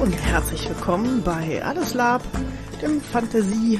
und herzlich willkommen bei Alles Lab, dem Fantasy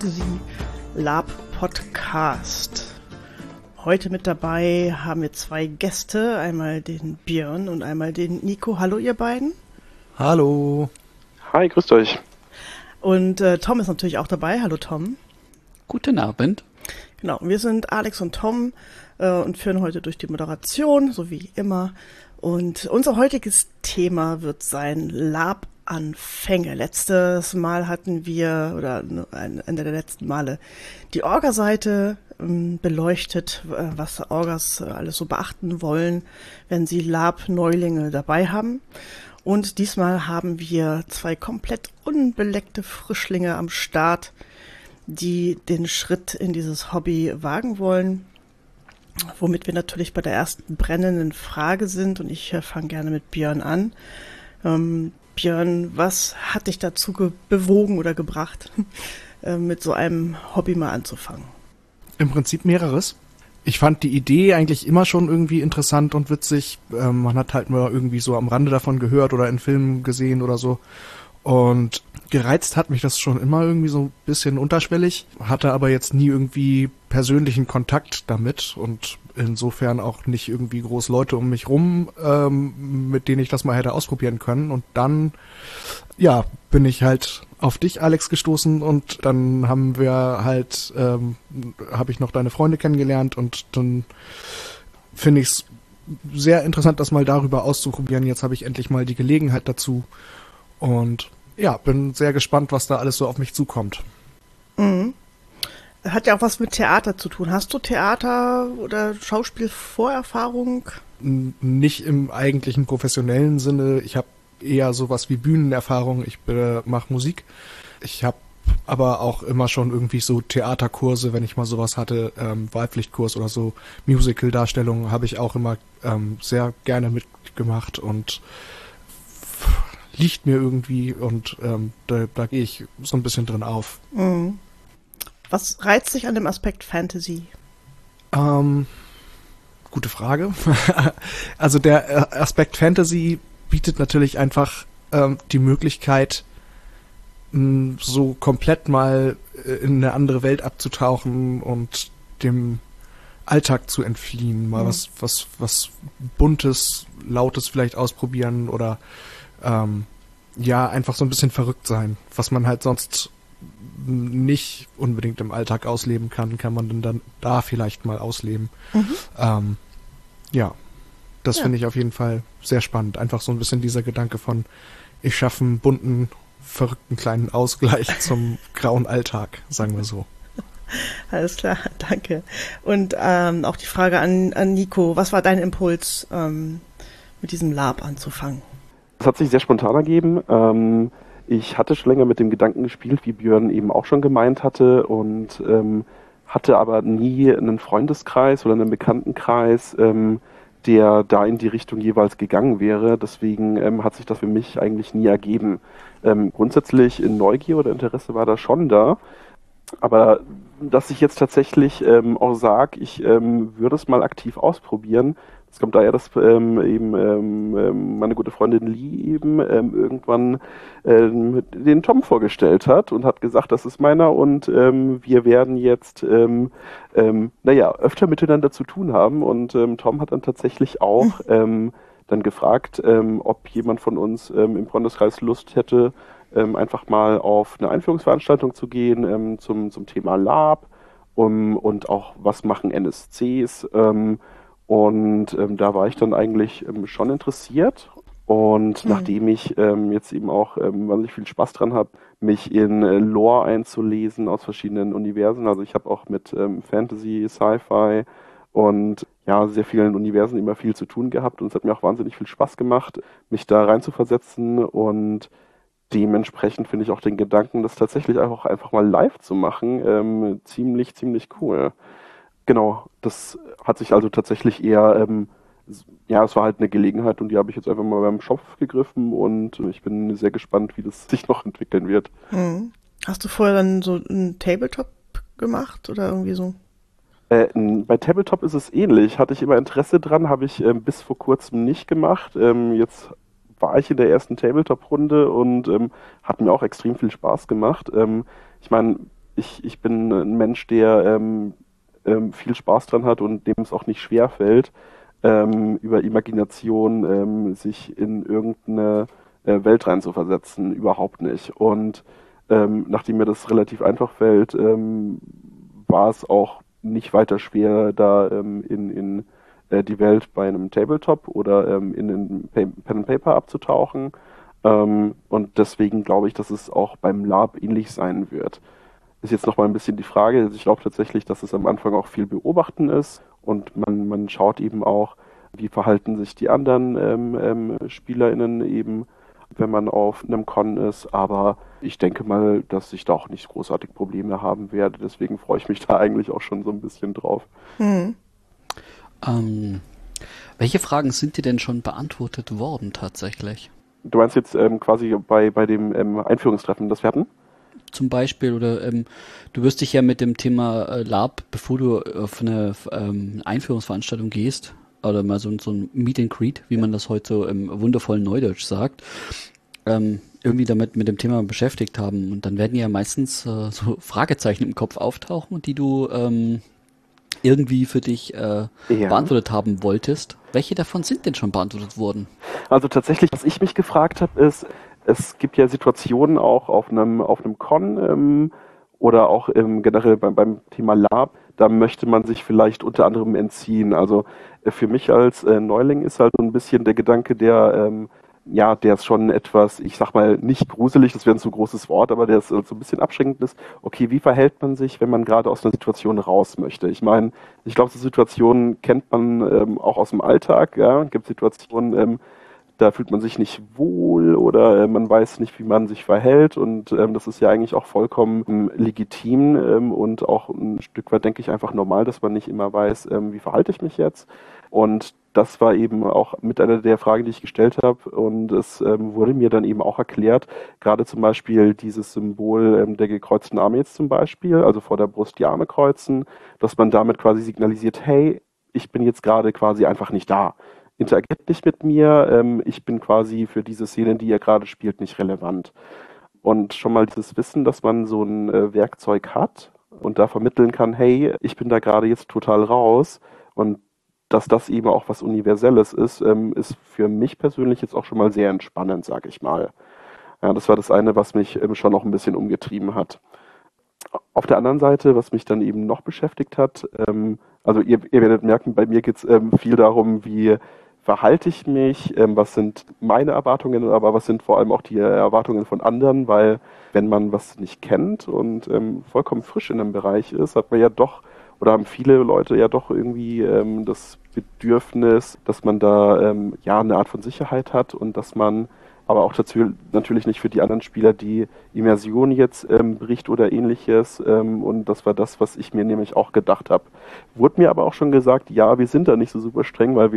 Lab Podcast. Heute mit dabei haben wir zwei Gäste, einmal den Björn und einmal den Nico. Hallo ihr beiden. Hallo. Hi, grüßt euch. Und Tom ist natürlich auch dabei. Hallo Tom. Guten Abend. Genau, wir sind Alex und Tom und führen heute durch die Moderation, so wie immer. Und unser heutiges Thema wird sein Lab-Anfänge. Letztes Mal hatten wir, oder Ende der letzten Male, die Orga-Seite beleuchtet, was Orgas alles so beachten wollen, wenn sie Lab-Neulinge dabei haben. Und diesmal haben wir zwei komplett unbeleckte Frischlinge am Start, die den Schritt in dieses Hobby wagen wollen. Womit wir natürlich bei der ersten brennenden Frage sind, und ich fange gerne mit Björn an. Björn, was hat dich dazu bewogen oder gebracht, mit so einem Hobby mal anzufangen? Im Prinzip mehreres. Ich fand die Idee eigentlich immer schon irgendwie interessant und witzig. Man hat halt mal irgendwie so am Rande davon gehört oder in Filmen gesehen oder so. Und gereizt hat mich das schon immer irgendwie so ein bisschen unterschwellig, hatte aber jetzt nie irgendwie persönlichen Kontakt damit und insofern auch nicht irgendwie groß Leute um mich rum, mit denen ich das mal hätte ausprobieren können. Und dann, ja, bin ich halt auf dich, Alex, gestoßen und dann haben wir halt, habe ich noch deine Freunde kennengelernt und dann finde ich es sehr interessant, das mal darüber auszuprobieren. Jetzt habe ich endlich mal die Gelegenheit dazu. Und ja, bin sehr gespannt, was da alles so auf mich zukommt. Mhm. Hat ja auch was mit Theater zu tun. Hast du Theater- oder Schauspielvorerfahrung? Nicht im eigentlichen professionellen Sinne. Ich habe eher sowas wie Bühnenerfahrung. Ich mache Musik. Ich habe aber auch immer schon irgendwie so Theaterkurse, wenn ich mal sowas hatte, Wahlpflichtkurs oder so, Musical-Darstellungen habe ich auch immer sehr gerne mitgemacht und liegt mir irgendwie und da gehe ich so ein bisschen drin auf. Mhm. Was reizt dich an dem Aspekt Fantasy? Gute Frage. Also der Aspekt Fantasy bietet natürlich einfach die Möglichkeit, so komplett mal in eine andere Welt abzutauchen und dem Alltag zu entfliehen, mal was Buntes, Lautes vielleicht ausprobieren oder ja, einfach so ein bisschen verrückt sein. Was man halt sonst nicht unbedingt im Alltag ausleben kann, kann man dann da vielleicht mal ausleben. Ja, das finde ich auf jeden Fall sehr spannend. Einfach so ein bisschen dieser Gedanke von, ich schaffe einen bunten, verrückten kleinen Ausgleich zum grauen Alltag, sagen wir so. Alles klar, danke. Und auch die Frage an Nico, was war dein Impuls, mit diesem Lab anzufangen? Das hat sich sehr spontan ergeben. Ich hatte schon länger mit dem Gedanken gespielt, wie Björn eben auch schon gemeint hatte, und hatte aber nie einen Freundeskreis oder einen Bekanntenkreis, der da in die Richtung jeweils gegangen wäre. Deswegen hat sich das für mich eigentlich nie ergeben. Grundsätzlich in Neugier oder Interesse war da schon da, aber dass ich jetzt tatsächlich auch sage, ich würde es mal aktiv ausprobieren, das kommt daher, dass meine gute Freundin Lee eben irgendwann den Tom vorgestellt hat und hat gesagt, das ist meiner und wir werden jetzt öfter miteinander zu tun haben, und Tom hat dann tatsächlich auch dann gefragt, ob jemand von uns im Freundeskreis Lust hätte, einfach mal auf eine Einführungsveranstaltung zu gehen zum Thema Lab und auch was machen NSCs. Und da war ich dann eigentlich schon interessiert. Und nachdem ich jetzt eben auch wahnsinnig viel Spaß dran habe, mich in Lore einzulesen aus verschiedenen Universen. Also ich habe auch mit Fantasy, Sci-Fi und ja, sehr vielen Universen immer viel zu tun gehabt. Und es hat mir auch wahnsinnig viel Spaß gemacht, mich da reinzuversetzen. Und dementsprechend finde ich auch den Gedanken, das tatsächlich auch einfach mal live zu machen, ziemlich cool. Genau, das hat sich also tatsächlich eher, es war halt eine Gelegenheit und die habe ich jetzt einfach mal beim Schopf gegriffen und ich bin sehr gespannt, wie das sich noch entwickeln wird. Hast du vorher dann so einen Tabletop gemacht oder irgendwie so? Bei Tabletop ist es ähnlich. Hatte ich immer Interesse dran, habe ich bis vor kurzem nicht gemacht. Jetzt war ich in der ersten Tabletop-Runde und hat mir auch extrem viel Spaß gemacht. Ich meine, ich bin ein Mensch, der viel Spaß dran hat und dem es auch nicht schwer fällt, über Imagination sich in irgendeine Welt reinzuversetzen, überhaupt nicht. Und nachdem mir das relativ einfach fällt, war es auch nicht weiter schwer, da in die Welt bei einem Tabletop oder in den Pen and Paper abzutauchen. Und deswegen glaube ich, dass es auch beim Lab ähnlich sein wird. Ist jetzt nochmal ein bisschen die Frage. Also ich glaube tatsächlich, dass es am Anfang auch viel Beobachten ist und man schaut eben auch, wie verhalten sich die anderen SpielerInnen eben, wenn man auf einem Con ist. Aber ich denke mal, dass ich da auch nicht großartig Probleme haben werde. Deswegen freue ich mich da eigentlich auch schon so ein bisschen drauf. Welche Fragen sind dir denn schon beantwortet worden tatsächlich? Du meinst jetzt quasi bei dem Einführungstreffen, das wir hatten? Zum Beispiel, oder du wirst dich ja mit dem Thema Lab, bevor du auf eine Einführungsveranstaltung gehst, oder mal so ein Meet and Greet, wie man das heute so im wundervollen Neudeutsch sagt, irgendwie damit mit dem Thema beschäftigt haben. Und dann werden ja meistens so Fragezeichen im Kopf auftauchen, die du irgendwie für dich beantwortet haben wolltest. Welche davon sind denn schon beantwortet worden? Also tatsächlich, was ich mich gefragt habe, ist, es gibt ja Situationen auch auf einem Con oder auch generell beim Thema Lab, da möchte man sich vielleicht unter anderem entziehen. Also für mich als Neuling ist halt so ein bisschen der Gedanke, der ist schon etwas, ich sag mal, nicht gruselig, das wäre ein zu großes Wort, aber der ist so ein bisschen abschreckend ist. Okay, wie verhält man sich, wenn man gerade aus einer Situation raus möchte? Ich meine, ich glaube, so Situationen kennt man auch aus dem Alltag. Ja? Es gibt Situationen, da fühlt man sich nicht wohl oder man weiß nicht, wie man sich verhält und das ist ja eigentlich auch vollkommen legitim und auch ein Stück weit, denke ich, einfach normal, dass man nicht immer weiß, wie verhalte ich mich jetzt. Und das war eben auch mit einer der Fragen, die ich gestellt habe und es wurde mir dann eben auch erklärt, gerade zum Beispiel dieses Symbol der gekreuzten Arme jetzt zum Beispiel, also vor der Brust die Arme kreuzen, dass man damit quasi signalisiert, hey, ich bin jetzt gerade quasi einfach nicht da. Interagiert nicht mit mir, ich bin quasi für diese Szene, die ihr gerade spielt, nicht relevant. Und schon mal dieses Wissen, dass man so ein Werkzeug hat und da vermitteln kann, hey, ich bin da gerade jetzt total raus und dass das eben auch was Universelles ist, ist für mich persönlich jetzt auch schon mal sehr entspannend, sag ich mal. Ja, das war das eine, was mich schon noch ein bisschen umgetrieben hat. Auf der anderen Seite, was mich dann eben noch beschäftigt hat, also ihr werdet merken, bei mir geht es viel darum, wie verhalte ich mich, was sind meine Erwartungen, aber was sind vor allem auch die Erwartungen von anderen, weil wenn man was nicht kennt und vollkommen frisch in einem Bereich ist, hat man ja doch, oder haben viele Leute ja doch irgendwie das Bedürfnis, dass man da eine Art von Sicherheit hat und dass man aber auch dazu natürlich nicht für die anderen Spieler die Immersion jetzt bricht oder ähnliches. Und das war das, was ich mir nämlich auch gedacht habe. Wurde mir aber auch schon gesagt, ja, wir sind da nicht so super streng, weil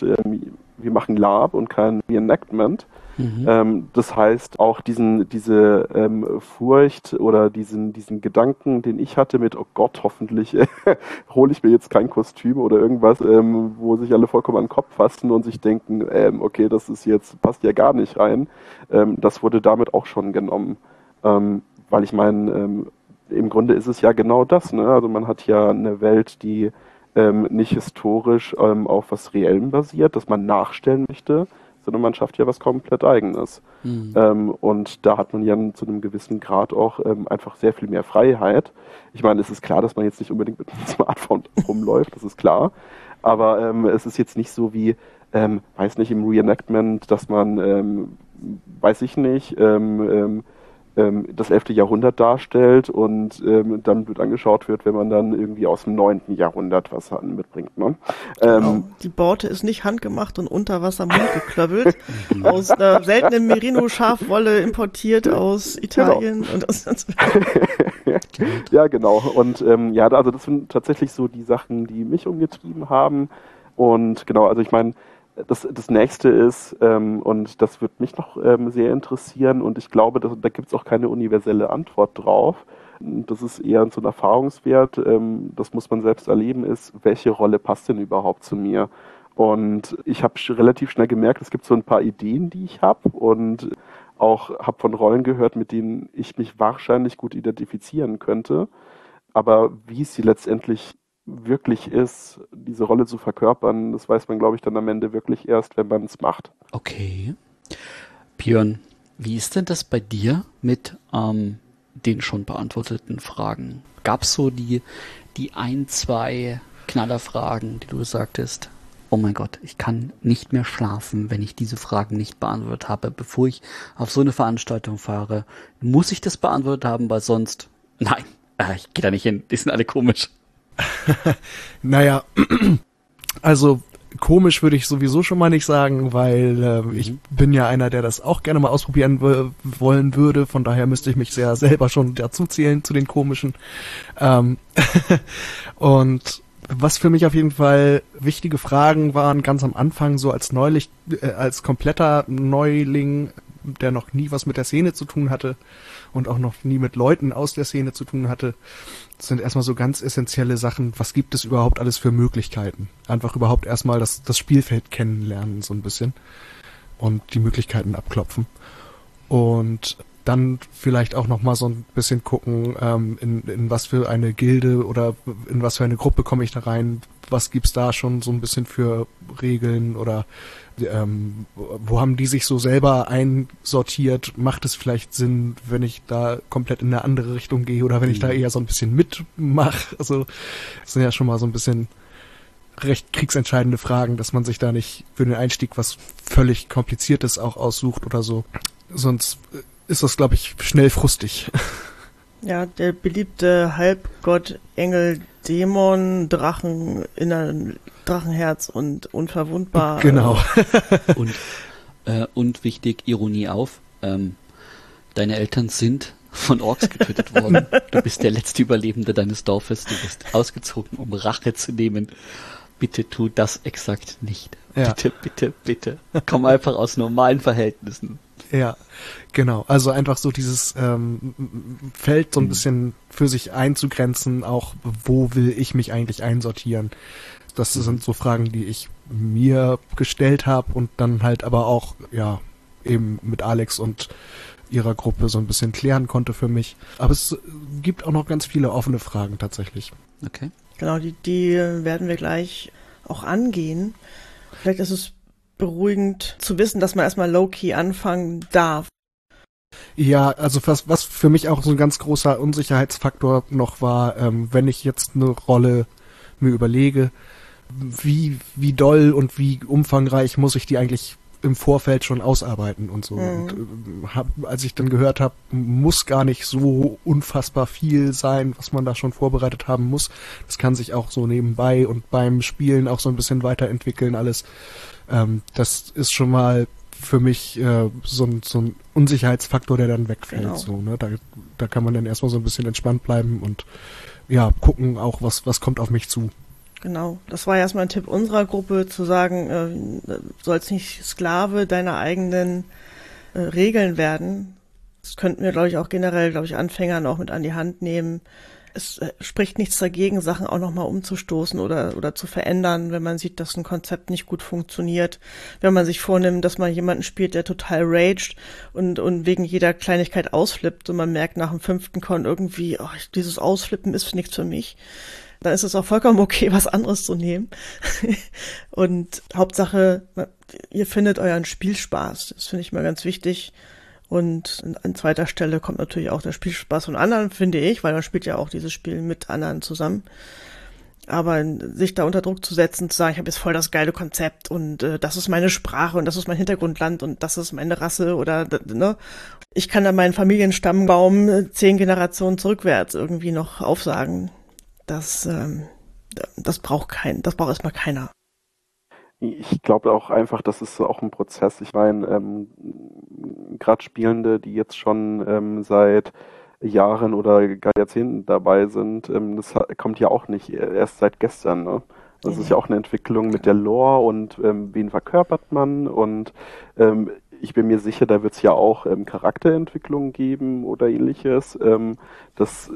wir machen Lab und kein Reenactment. Das heißt, auch diese Furcht oder diesen Gedanken, den ich hatte mit, oh Gott, hoffentlich hole ich mir jetzt kein Kostüm oder irgendwas, wo sich alle vollkommen an den Kopf fassen und sich denken, okay, passt ja gar nicht rein. Das wurde damit auch schon genommen. Weil ich meine, im Grunde ist es ja genau das, ne? Also man hat ja eine Welt, die nicht historisch auf was Reellem basiert, das man nachstellen möchte, sondern man schafft ja was komplett Eigenes. Und da hat man ja zu einem gewissen Grad auch einfach sehr viel mehr Freiheit. Ich meine, es ist klar, dass man jetzt nicht unbedingt mit einem Smartphone rumläuft, das ist klar. Aber es ist jetzt nicht so wie, weiß nicht, im Reenactment, dass man, weiß ich nicht, das 11. Jahrhundert darstellt und dann wird angeschaut wird, wenn man dann irgendwie aus dem 9. Jahrhundert was mitbringt. Ne? Genau. Die Borte ist nicht handgemacht und unter Wasser Mund geklöppelt, aus einer seltenen Merino-Schafwolle importiert aus Italien. Genau. Und aus ja, genau. Und also das sind tatsächlich so die Sachen, die mich umgetrieben haben. Und genau, also ich meine, das nächste ist, und das wird mich noch sehr interessieren, und ich glaube, da gibt es auch keine universelle Antwort drauf. Das ist eher so ein Erfahrungswert, das muss man selbst erleben, ist, welche Rolle passt denn überhaupt zu mir? Und ich habe relativ schnell gemerkt, es gibt so ein paar Ideen, die ich habe und auch habe von Rollen gehört, mit denen ich mich wahrscheinlich gut identifizieren könnte. Aber wie sie letztendlich wirklich ist, diese Rolle zu verkörpern, das weiß man, glaube ich, dann am Ende wirklich erst, wenn man es macht. Okay. Björn, wie ist denn das bei dir mit den schon beantworteten Fragen? Gab es so die ein, zwei Knallerfragen, die du sagtest, oh mein Gott, ich kann nicht mehr schlafen, wenn ich diese Fragen nicht beantwortet habe, bevor ich auf so eine Veranstaltung fahre? Muss ich das beantwortet haben, weil sonst, nein, ich gehe da nicht hin, die sind alle komisch. Naja, also komisch würde ich sowieso schon mal nicht sagen, weil ich bin ja einer, der das auch gerne mal ausprobieren wollen würde. Von daher müsste ich mich sehr selber schon dazu zählen zu den komischen. Und was für mich auf jeden Fall wichtige Fragen waren, ganz am Anfang, so als als kompletter Neuling, der noch nie was mit der Szene zu tun hatte und auch noch nie mit Leuten aus der Szene zu tun hatte, das sind erstmal so ganz essentielle Sachen. Was gibt es überhaupt alles für Möglichkeiten? Einfach überhaupt erstmal das Spielfeld kennenlernen so ein bisschen und die Möglichkeiten abklopfen. Und dann vielleicht auch noch mal so ein bisschen gucken, in was für eine Gilde oder in was für eine Gruppe komme ich da rein, was gibt's da schon so ein bisschen für Regeln oder wo haben die sich so selber einsortiert? Macht es vielleicht Sinn, wenn ich da komplett in eine andere Richtung gehe oder wenn ich da eher so ein bisschen mitmache? Also das sind ja schon mal so ein bisschen recht kriegsentscheidende Fragen, dass man sich da nicht für den Einstieg was völlig Kompliziertes auch aussucht oder so. Sonst ist das, glaube ich, schnell frustig. Ja, der beliebte Halbgott, Engel, Dämon, Drachen, Drachenherz und unverwundbar. Genau. Und wichtig, Ironie auf, deine Eltern sind von Orks getötet worden. Du bist der letzte Überlebende deines Dorfes. Du bist ausgezogen, um Rache zu nehmen. Bitte tu das exakt nicht. Ja. Bitte, bitte, bitte. Komm einfach aus normalen Verhältnissen. Ja, genau. Also einfach so dieses Feld so ein bisschen für sich einzugrenzen, auch wo will ich mich eigentlich einsortieren. Das sind so Fragen, die ich mir gestellt habe und dann halt aber auch, ja, eben mit Alex und ihrer Gruppe so ein bisschen klären konnte für mich. Aber es gibt auch noch ganz viele offene Fragen tatsächlich. Okay. Genau, die werden wir gleich auch angehen. Vielleicht ist es beruhigend zu wissen, dass man erstmal low-key anfangen darf. Ja, also was für mich auch so ein ganz großer Unsicherheitsfaktor noch war, wenn ich jetzt eine Rolle mir überlege, wie doll und wie umfangreich muss ich die eigentlich im Vorfeld schon ausarbeiten und so. Und als ich dann gehört habe, muss gar nicht so unfassbar viel sein, was man da schon vorbereitet haben muss. Das kann sich auch so nebenbei und beim Spielen auch so ein bisschen weiterentwickeln alles. Das ist schon mal für mich so ein Unsicherheitsfaktor, der dann wegfällt. Genau. So, ne? Da kann man dann erstmal so ein bisschen entspannt bleiben und ja, gucken auch, was kommt auf mich zu. Genau, das war erstmal ein Tipp unserer Gruppe, zu sagen, du sollst nicht Sklave deiner eigenen Regeln werden. Das könnten wir, glaube ich, auch generell, Anfängern auch mit an die Hand nehmen. Es spricht nichts dagegen, Sachen auch nochmal umzustoßen oder zu verändern, wenn man sieht, dass ein Konzept nicht gut funktioniert. Wenn man sich vornimmt, dass man jemanden spielt, der total raged und wegen jeder Kleinigkeit ausflippt und man merkt nach dem 5. Con irgendwie, dieses Ausflippen ist nichts für mich. Dann ist es auch vollkommen okay, was anderes zu nehmen. Und Hauptsache, ihr findet euren Spielspaß. Das finde ich mal ganz wichtig. Und an zweiter Stelle kommt natürlich auch der Spielspaß von anderen, finde ich, weil man spielt ja auch dieses Spiel mit anderen zusammen. Aber sich da unter Druck zu setzen, zu sagen, ich habe jetzt voll das geile Konzept und das ist meine Sprache und das ist mein Hintergrundland und das ist meine Rasse oder, ne? Ich kann da meinen Familienstammbaum 10 Generationen zurückwärts irgendwie noch aufsagen. Das braucht erstmal keiner. Ich glaube auch einfach, das ist auch ein Prozess. Ich meine, gerade Spielende, die jetzt schon seit Jahren oder gar Jahrzehnten dabei sind, das kommt ja auch nicht erst seit gestern. Ne? Das ist ja auch eine Entwicklung mit der Lore und wen verkörpert man und ich bin mir sicher, da wird es ja auch Charakterentwicklungen geben oder ähnliches. Das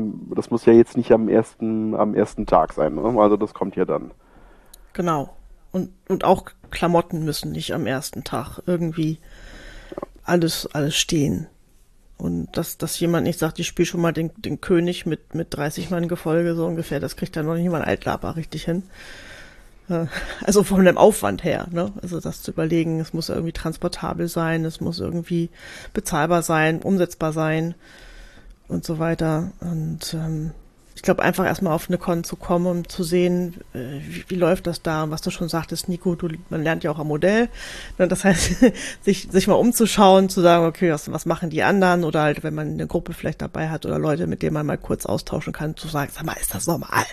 muss ja jetzt nicht am ersten Tag sein. Ne? Also das kommt ja dann. Genau. Und auch Klamotten müssen nicht am ersten Tag irgendwie alles stehen. Und dass jemand nicht sagt, ich spiele schon mal den König mit 30 Mann Gefolge, so ungefähr, das kriegt dann noch nicht mal ein Altlaber richtig hin. Also von dem Aufwand her, ne? Also das zu überlegen, es muss irgendwie transportabel sein, es muss irgendwie bezahlbar sein, umsetzbar sein und so weiter. Und ich glaube, einfach erstmal auf eine Con zu kommen, um zu sehen, wie läuft das da. Und was du schon sagtest, Nico, man lernt ja auch am Modell. Ne? Das heißt, sich mal umzuschauen, zu sagen, okay, was machen die anderen? Oder halt, wenn man eine Gruppe vielleicht dabei hat oder Leute, mit denen man mal kurz austauschen kann, zu sagen, sag mal, ist das normal?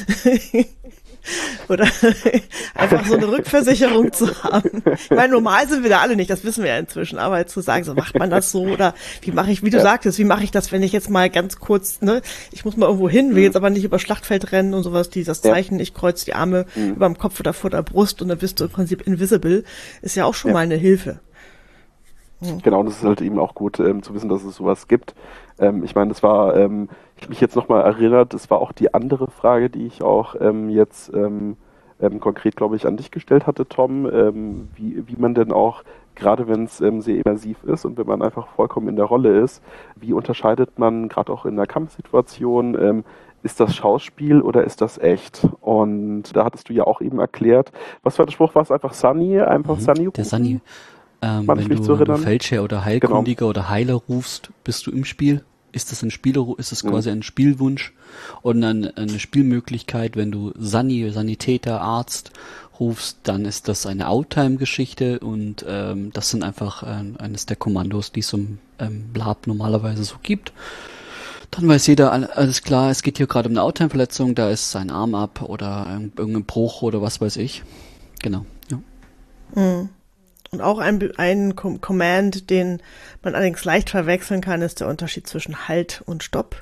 Oder einfach so eine Rückversicherung zu haben. Ich meine, normal sind wir da alle nicht, das wissen wir ja inzwischen, aber zu sagen, so macht man das so oder wie mache ich, wie du sagtest, wie mache ich das, wenn ich jetzt mal ganz kurz, ne, ich muss mal irgendwo hin, will jetzt aber nicht über Schlachtfeld rennen und sowas, das Zeichen, ich kreuze die Arme über dem Kopf oder vor der Brust und dann bist du im Prinzip invisible, ist ja auch schon mal eine Hilfe. Genau, und es ist halt eben auch gut zu wissen, dass es sowas gibt. Ich meine, das war, ich mich jetzt nochmal erinnert, das war auch die andere Frage, die ich auch jetzt konkret, glaube ich, an dich gestellt hatte, Tom, wie man denn auch, gerade wenn es sehr immersiv ist und wenn man einfach vollkommen in der Rolle ist, wie unterscheidet man gerade auch in der Kampfsituation, ist das Schauspiel oder ist das echt? Und da hattest du ja auch eben erklärt, was war der Spruch, war es einfach Sunny? Einfach Sunny rufen? Der Sunny. Wenn du Feldherr oder Heilkundiger oder Heiler rufst, bist du im Spiel. Ist das quasi ein Spielwunsch und eine Spielmöglichkeit, wenn du Sanitäter, Arzt rufst, dann ist das eine Outtime-Geschichte und das sind einfach eines der Kommandos, die es im Lab normalerweise so gibt. Dann weiß jeder, alles klar, es geht hier gerade um eine Outtime-Verletzung, da ist sein Arm ab oder irgendein Bruch oder was weiß ich. Genau, ja. Mhm. Und auch ein Command, den man allerdings leicht verwechseln kann, ist der Unterschied zwischen Halt und Stopp.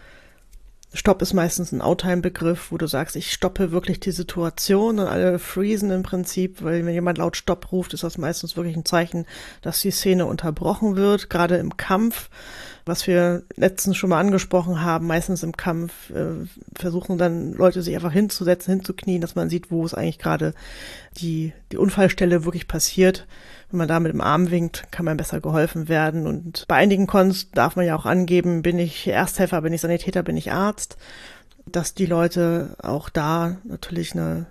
Stopp ist meistens ein Outtime-Begriff, wo du sagst, ich stoppe wirklich die Situation und alle freezen im Prinzip, weil wenn jemand laut Stopp ruft, ist das meistens wirklich ein Zeichen, dass die Szene unterbrochen wird, gerade im Kampf. Was wir letztens schon mal angesprochen haben, meistens im Kampf versuchen dann Leute sich einfach hinzusetzen, hinzuknien, dass man sieht, wo es eigentlich gerade die Unfallstelle wirklich passiert. Wenn man da mit dem Arm winkt, kann man besser geholfen werden. Und bei einigen Cons darf man ja auch angeben, bin ich Ersthelfer, bin ich Sanitäter, bin ich Arzt, dass die Leute auch da natürlich eine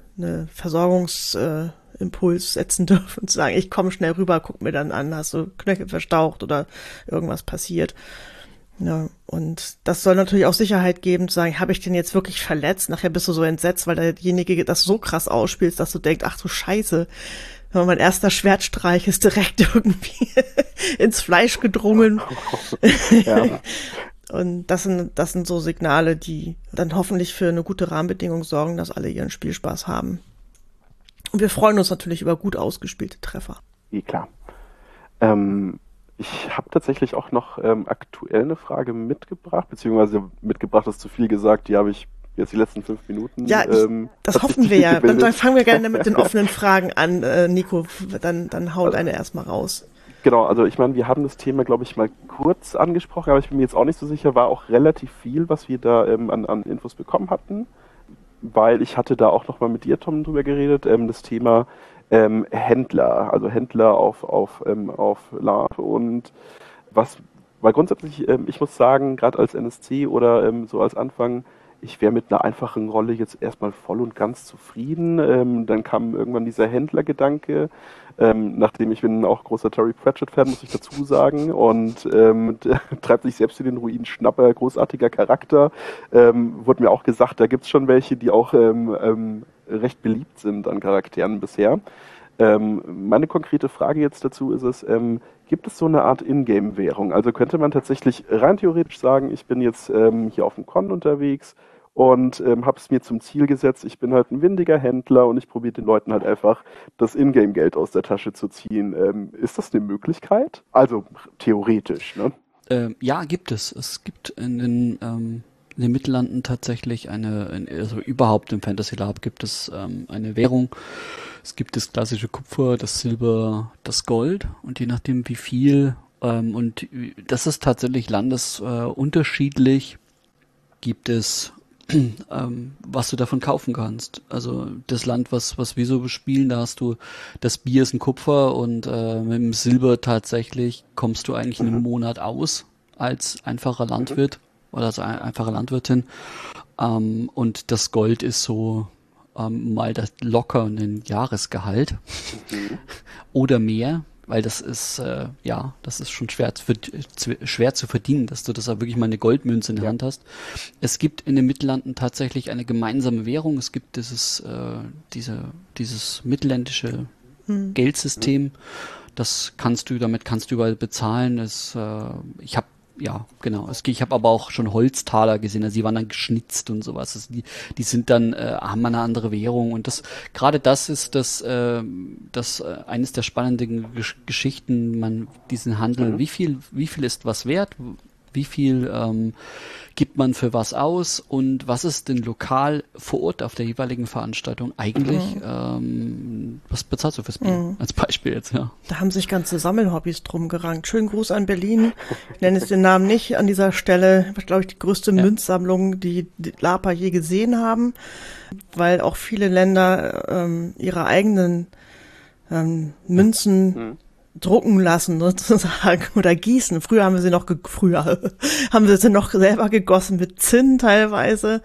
Versorgungsimpuls setzen dürfen und sagen, ich komme schnell rüber, guck mir dann an, hast du Knöchel verstaucht oder irgendwas passiert. Ja, und das soll natürlich auch Sicherheit geben, zu sagen, habe ich den jetzt wirklich verletzt? Nachher bist du so entsetzt, weil derjenige das so krass ausspielt, dass du denkst, ach du Scheiße, mein erster Schwertstreich ist direkt irgendwie ins Fleisch gedrungen. Ja. Und das sind so Signale, die dann hoffentlich für eine gute Rahmenbedingung sorgen, dass alle ihren Spielspaß haben. Und wir freuen uns natürlich über gut ausgespielte Treffer. Ja, klar. Ich habe tatsächlich auch noch aktuell eine Frage mitgebracht, beziehungsweise mitgebracht ist zu viel gesagt, die habe ich jetzt die letzten 5 Minuten. Ja, das hoffen wir ja. Dann fangen wir gerne mit den offenen Fragen an, Nico. Dann haut eine erstmal raus. Genau, also ich meine, wir haben das Thema, glaube ich, mal kurz angesprochen, aber ich bin mir jetzt auch nicht so sicher, war auch relativ viel, was wir da an Infos bekommen hatten, weil ich hatte da auch nochmal mit dir, Tom, drüber geredet, das Thema Händler, also Händler auf LARP und weil grundsätzlich, ich muss sagen, gerade als NSC oder so als Anfang, ich wäre mit einer einfachen Rolle jetzt erstmal voll und ganz zufrieden. Dann kam irgendwann dieser Händlergedanke, nachdem ich bin auch großer Terry Pratchett-Fan, muss ich dazu sagen, und treibt sich selbst in den Ruin Schnapper, großartiger Charakter. Wurde mir auch gesagt, da gibt's schon welche, die auch recht beliebt sind an Charakteren bisher. Meine konkrete Frage jetzt dazu ist es, gibt es so eine Art Ingame-Währung? Also könnte man tatsächlich rein theoretisch sagen, ich bin jetzt hier auf dem Con unterwegs und habe es mir zum Ziel gesetzt, ich bin halt ein windiger Händler und ich probiere den Leuten halt einfach das Ingame-Geld aus der Tasche zu ziehen. Ist das eine Möglichkeit? Also theoretisch, ne? Ja, gibt es. Es gibt in den Mittellanden tatsächlich also überhaupt im Fantasy Lab gibt es eine Währung. Es gibt das klassische Kupfer, das Silber, das Gold und je nachdem wie viel und das ist tatsächlich landesunterschiedlich, gibt es was du davon kaufen kannst. Also das Land, was wir so bespielen, da hast du, das Bier ist ein Kupfer und mit dem Silber tatsächlich kommst du eigentlich in einem Monat aus als einfacher Landwirt oder als einfache Landwirtin. Und das Gold ist so mal das locker ein Jahresgehalt oder mehr. Weil das ist, das ist schon schwer zu verdienen, dass du das auch wirklich mal eine Goldmünze in der Hand hast. Es gibt in den Mittellanden tatsächlich eine gemeinsame Währung. Es gibt dieses mittelländische Geldsystem. Damit kannst du überall bezahlen. Ich habe aber auch schon Holztaler gesehen, also die waren dann geschnitzt und sowas. Also die sind dann, haben eine andere Währung und das ist eines der spannenden Geschichten, diesen Handel, wie viel ist was wert, wie viel gibt man für was aus und was ist denn lokal vor Ort auf der jeweiligen Veranstaltung eigentlich, was bezahlst du fürs Bier, als Beispiel jetzt, ja. Da haben sich ganze Sammelhobbys drum gerankt. Schönen Gruß an Berlin, ich nenne es den Namen nicht an dieser Stelle, glaube ich, die größte Münzsammlung, die Laper je gesehen haben, weil auch viele Länder ihre eigenen Münzen drucken lassen sozusagen oder gießen. Früher haben wir sie noch selber gegossen mit Zinn teilweise,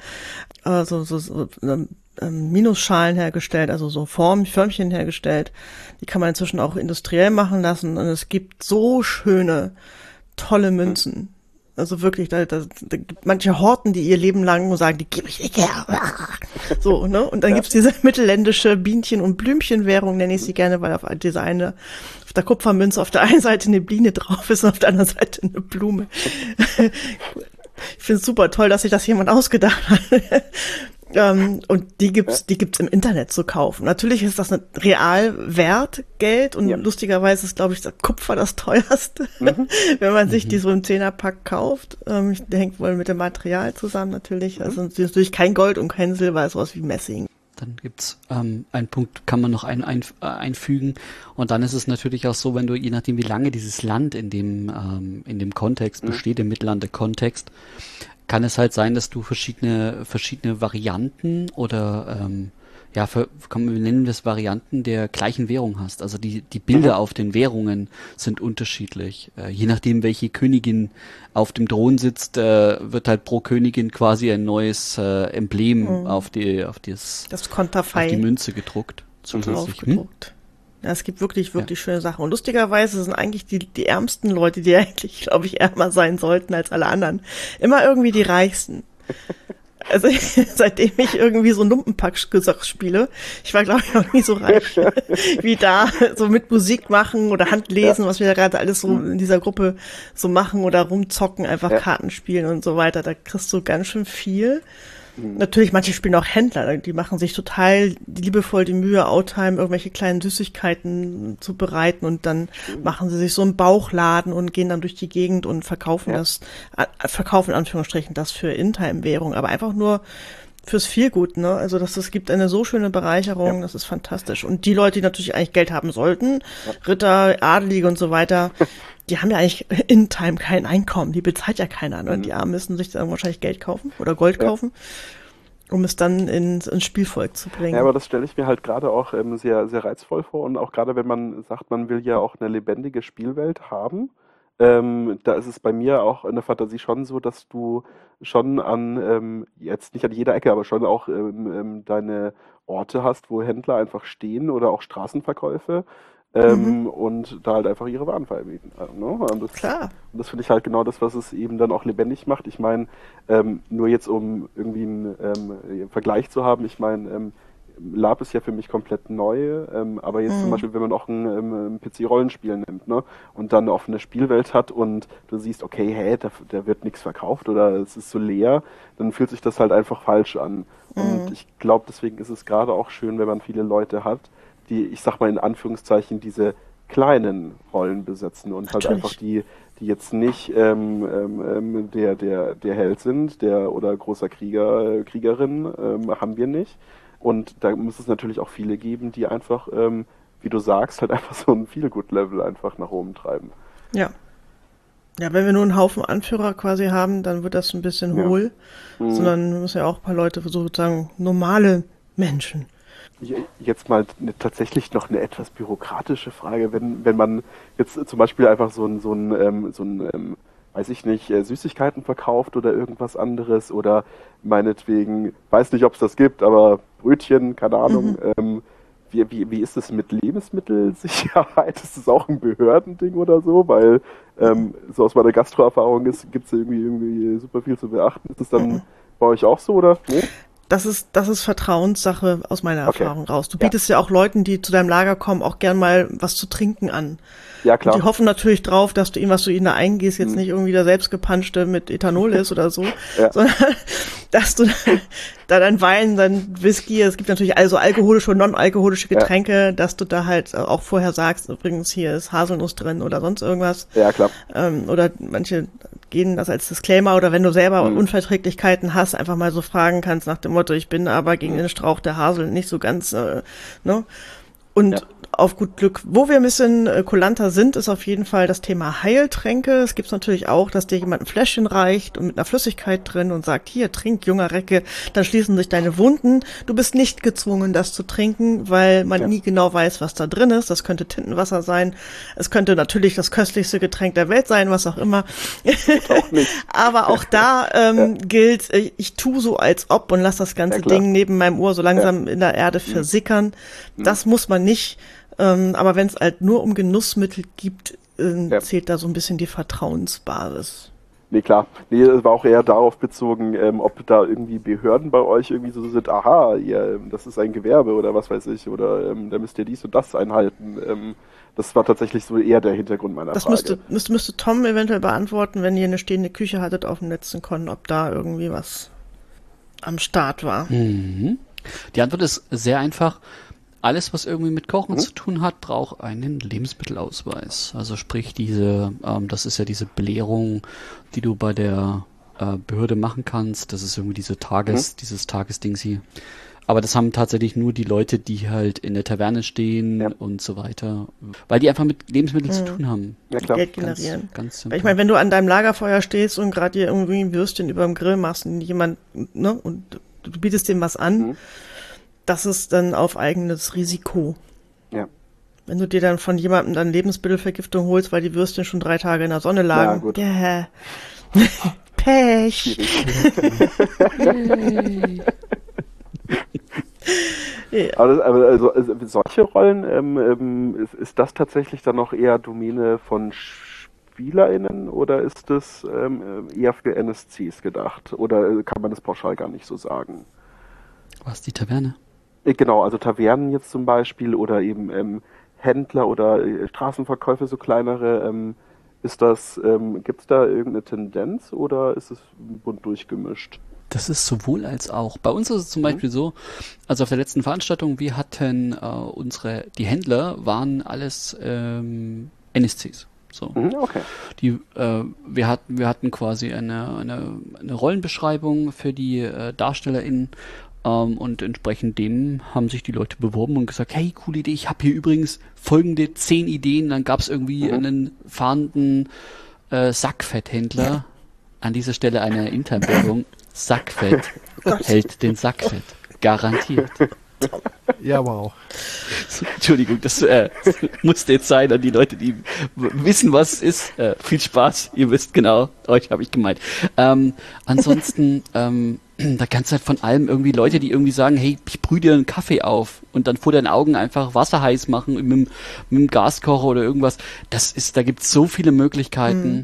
so Minusschalen hergestellt, also so Förmchen hergestellt. Die kann man inzwischen auch industriell machen lassen und es gibt so schöne, tolle Münzen. Also wirklich, da gibt manche horten die ihr Leben lang und sagen, die gebe ich nicht her. So, ne? Und dann gibt's diese mittelländische Bienchen- und Blümchenwährung, nenne ich sie gerne, weil auf der Kupfermünze auf der einen Seite eine Biene drauf ist und auf der anderen Seite eine Blume. Ich finde es super toll, dass sich das jemand ausgedacht hat. Und die gibt's im Internet zu kaufen. Natürlich ist das real wert, Geld, und lustigerweise ist, glaube ich, das Kupfer das teuerste, wenn man sich die so im 10er-Pack kauft. Der hängt wohl mit dem Material zusammen natürlich. Also es ist natürlich kein Gold und kein Silber, ist sowas wie Messing. Dann gibt's einen Punkt, kann man noch einfügen. Und dann ist es natürlich auch so, wenn du, je nachdem wie lange dieses Land in dem Kontext besteht, im Mittellande-Kontext, kann es halt sein, dass du verschiedene Varianten oder wir nennen das Varianten der gleichen Währung hast. Also die Bilder auf den Währungen sind unterschiedlich. Je nachdem, welche Königin auf dem Thron sitzt, wird halt pro Königin quasi ein neues Emblem auf die Münze gedruckt. Draufgedruckt. Ja, es gibt wirklich schöne Sachen. Und lustigerweise sind eigentlich die ärmsten Leute, die eigentlich, glaube ich, ärmer sein sollten als alle anderen, immer irgendwie die Reichsten. Also seitdem ich irgendwie so Lumpenpack spiele, ich war, glaube ich, noch nie so reich wie da, so mit Musik machen oder Handlesen, was wir da gerade alles so in dieser Gruppe so machen oder rumzocken, einfach Karten spielen und so weiter. Da kriegst du ganz schön viel. Natürlich, manche spielen auch Händler, die machen sich total liebevoll die Mühe, Outtime irgendwelche kleinen Süßigkeiten zu bereiten und dann machen sie sich so einen Bauchladen und gehen dann durch die Gegend und verkaufen in Anführungsstrichen das für In-Time-Währung, aber einfach nur fürs Feelgood, ne? Also es gibt eine so schöne Bereicherung, das ist fantastisch. Und die Leute, die natürlich eigentlich Geld haben sollten, Ritter, Adelige und so weiter, die haben ja eigentlich in Time kein Einkommen, die bezahlt ja keiner. Ne? Die Armen müssen sich dann wahrscheinlich Geld kaufen oder Gold kaufen, um es dann ins Spielvolk zu bringen. Ja, aber das stelle ich mir halt gerade auch sehr, sehr reizvoll vor und auch gerade wenn man sagt, man will ja auch eine lebendige Spielwelt haben, da ist es bei mir auch in der Fantasie schon so, dass du schon jetzt nicht an jeder Ecke, aber schon auch deine Orte hast, wo Händler einfach stehen oder auch Straßenverkäufe. Und da halt einfach ihre Waren verbieten. Ne? Klar. Und das finde ich halt genau das, was es eben dann auch lebendig macht. Ich meine, nur jetzt um irgendwie einen Vergleich zu haben, ich meine, Lab ist ja für mich komplett neu, aber jetzt zum Beispiel, wenn man auch ein PC-Rollenspiel nimmt, ne, und dann eine offene Spielwelt hat und du siehst, okay, da wird nichts verkauft oder es ist so leer, dann fühlt sich das halt einfach falsch an. Und ich glaube, deswegen ist es gerade auch schön, wenn man viele Leute hat, die, ich sag mal in Anführungszeichen, diese kleinen Rollen besetzen und halt einfach die jetzt nicht der Held sind, oder großer Krieger, Kriegerin, haben wir nicht. Und da muss es natürlich auch viele geben, die einfach, wie du sagst, halt einfach so ein Feel-Good-Level einfach nach oben treiben. Ja. Ja, wenn wir nur einen Haufen Anführer quasi haben, dann wird das ein bisschen hohl, sondern wir müssen ja auch ein paar Leute, sozusagen normale Menschen. Jetzt mal tatsächlich noch eine etwas bürokratische Frage, wenn man jetzt zum Beispiel einfach so ein weiß ich nicht, Süßigkeiten verkauft oder irgendwas anderes oder meinetwegen, weiß nicht, ob es das gibt, aber Brötchen, keine Ahnung. Wie ist es mit Lebensmittelsicherheit? Ist das auch ein Behördending oder so? Weil so aus meiner Gastroerfahrung gibt es irgendwie super viel zu beachten. Ist das dann bei euch auch so, oder? Nee? Das ist Vertrauenssache aus meiner Erfahrung raus. Du bietest ja auch Leuten, die zu deinem Lager kommen, auch gern mal was zu trinken an. Ja, klar. Und die hoffen natürlich drauf, dass du was du ihnen da eingehst, jetzt nicht irgendwie der selbstgepanschte mit Ethanol ist oder so, sondern dass du da dein Wein, dein Whisky, es gibt natürlich also alkoholische und non-alkoholische Getränke, dass du da halt auch vorher sagst, übrigens hier ist Haselnuss drin oder sonst irgendwas. Ja, klar. Oder manche gehen das als Disclaimer oder wenn du selber Unverträglichkeiten hast, einfach mal so fragen kannst nach dem Motto, ich bin aber gegen den Strauch der Hasel nicht so ganz, ne? Und auf gut Glück. Wo wir ein bisschen kulanter sind, ist auf jeden Fall das Thema Heiltränke. Es gibt natürlich auch, dass dir jemand ein Fläschchen reicht und mit einer Flüssigkeit drin und sagt, hier, trink, junger Recke, dann schließen sich deine Wunden. Du bist nicht gezwungen, das zu trinken, weil man nie genau weiß, was da drin ist. Das könnte Tintenwasser sein. Es könnte natürlich das köstlichste Getränk der Welt sein, was auch immer. Auch nicht. Aber auch da gilt, ich tu so als ob und lass das ganze Ding neben meinem Ohr so langsam in der Erde versickern. Das muss man nicht. Aber wenn es halt nur um Genussmittel gibt, zählt da so ein bisschen die Vertrauensbasis. Nee, klar. Nee, es war auch eher darauf bezogen, ob da irgendwie Behörden bei euch irgendwie so sind, aha, das ist ein Gewerbe oder was weiß ich, oder da müsst ihr dies und das einhalten. Das war tatsächlich so eher der Hintergrund meiner Frage. Das müsste Tom eventuell beantworten, wenn ihr eine stehende Küche hattet auf dem letzten Con, ob da irgendwie was am Start war. Die Antwort ist sehr einfach. Alles, was irgendwie mit Kochen zu tun hat, braucht einen Lebensmittelausweis. Also sprich das ist ja diese Belehrung, die du bei der Behörde machen kannst. Das ist irgendwie dieses Tagesdings hier. Aber das haben tatsächlich nur die Leute, die halt in der Taverne stehen und so weiter. Weil die einfach mit Lebensmitteln zu tun haben. Ja, klar. Geld generieren. Ganz simpel. Weil ich meine, wenn du an deinem Lagerfeuer stehst und gerade dir irgendwie ein Würstchen über dem Grill machst und jemand, ne, und du bietest dem was an, das ist dann auf eigenes Risiko. Ja. Wenn du dir dann von jemandem dann Lebensmittelvergiftung holst, weil die Würstchen schon 3 Tage in der Sonne lagen. Ja, gut. Pech. Aber solche Rollen, ist das tatsächlich dann noch eher Domäne von SpielerInnen oder ist das eher für NSCs gedacht? Oder kann man das pauschal gar nicht so sagen? Was, die Taverne? Genau, also Tavernen jetzt zum Beispiel oder eben Händler oder Straßenverkäufe, so kleinere. Gibt's da irgendeine Tendenz oder ist es bunt durchgemischt? Das ist sowohl als auch. Bei uns ist es zum Beispiel so, also auf der letzten Veranstaltung, wir hatten die Händler waren alles NSCs. So. Okay. Wir hatten quasi eine Rollenbeschreibung für die DarstellerInnen. Und entsprechend dem haben sich die Leute beworben und gesagt, hey, coole Idee, ich habe hier übrigens folgende 10 Ideen. Dann gab es irgendwie einen fahrenden Sackfetthändler. An dieser Stelle eine Internwerbung. Sackfett hält den Sackfett. Garantiert. Ja, wow. Entschuldigung, das musste jetzt sein an die Leute, die wissen, was es ist. Viel Spaß, ihr wisst genau, euch habe ich gemeint. Ansonsten, da kannst du halt von allem irgendwie Leute, die irgendwie sagen, hey, ich brühe dir einen Kaffee auf und dann vor deinen Augen einfach Wasser heiß machen mit dem Gaskocher oder irgendwas. Da gibt's so viele Möglichkeiten,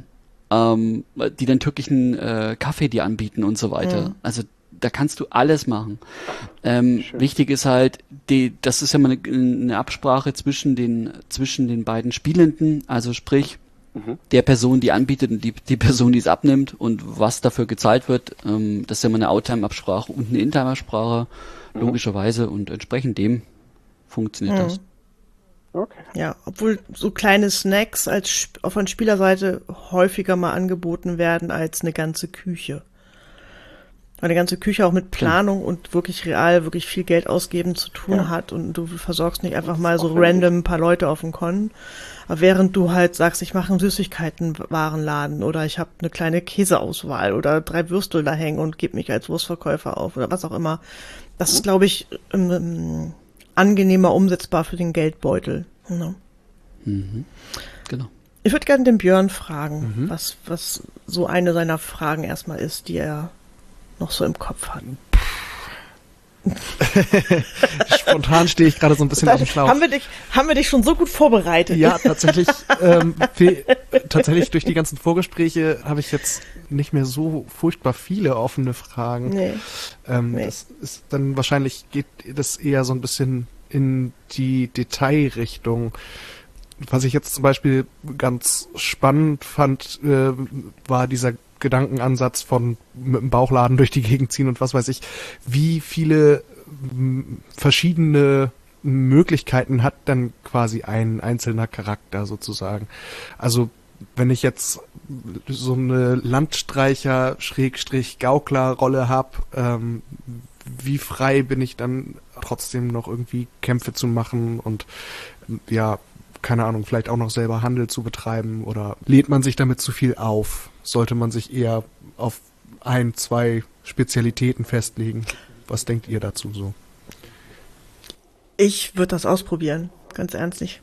die den türkischen Kaffee dir anbieten und so weiter. Also da kannst du alles machen. Wichtig ist halt, das ist ja mal eine Absprache zwischen den beiden Spielenden, also sprich der Person, die anbietet und die Person, die es abnimmt und was dafür gezahlt wird. Das ist ja mal eine Outtime-Absprache und eine Intime-Absprache, logischerweise, und entsprechend dem funktioniert das. Okay. Ja, obwohl so kleine Snacks von Spielerseite häufiger mal angeboten werden als eine ganze Küche. Weil die ganze Küche auch mit Planung und wirklich real, wirklich viel Geld ausgeben zu tun hat und du versorgst nicht einfach mal so random ein paar Leute auf dem Kon. Aber während du halt sagst, ich mache einen Süßigkeitenwarenladen oder ich habe eine kleine Käseauswahl oder 3 Würstel da hängen und gebe mich als Wurstverkäufer auf oder was auch immer. Das ist, glaube ich, angenehmer umsetzbar für den Geldbeutel. Ne? Genau. Ich würde gerne den Björn fragen, was so eine seiner Fragen erstmal ist, die er noch so im Kopf hat. Spontan stehe ich gerade so ein bisschen auf dem Schlauch. Haben wir dich schon so gut vorbereitet? Ja, tatsächlich durch die ganzen Vorgespräche habe ich jetzt nicht mehr so furchtbar viele offene Fragen. Nee. Das ist dann wahrscheinlich geht das eher so ein bisschen in die Detailrichtung. Was ich jetzt zum Beispiel ganz spannend fand, war dieser Gedankenansatz von mit dem Bauchladen durch die Gegend ziehen und was weiß ich, wie viele verschiedene Möglichkeiten hat dann quasi ein einzelner Charakter sozusagen. Also wenn ich jetzt so eine Landstreicher-Gaukler-Rolle habe, wie frei bin ich dann trotzdem noch irgendwie Kämpfe zu machen und ja, keine Ahnung, vielleicht auch noch selber Handel zu betreiben oder lädt man sich damit zu viel auf? Sollte man sich eher auf 1, 2 Spezialitäten festlegen? Was denkt ihr dazu so? Ich würde das ausprobieren, ganz ernstlich.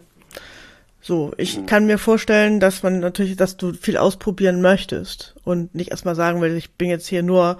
So, ich kann mir vorstellen, dass du viel ausprobieren möchtest und nicht erstmal sagen willst, ich bin jetzt hier nur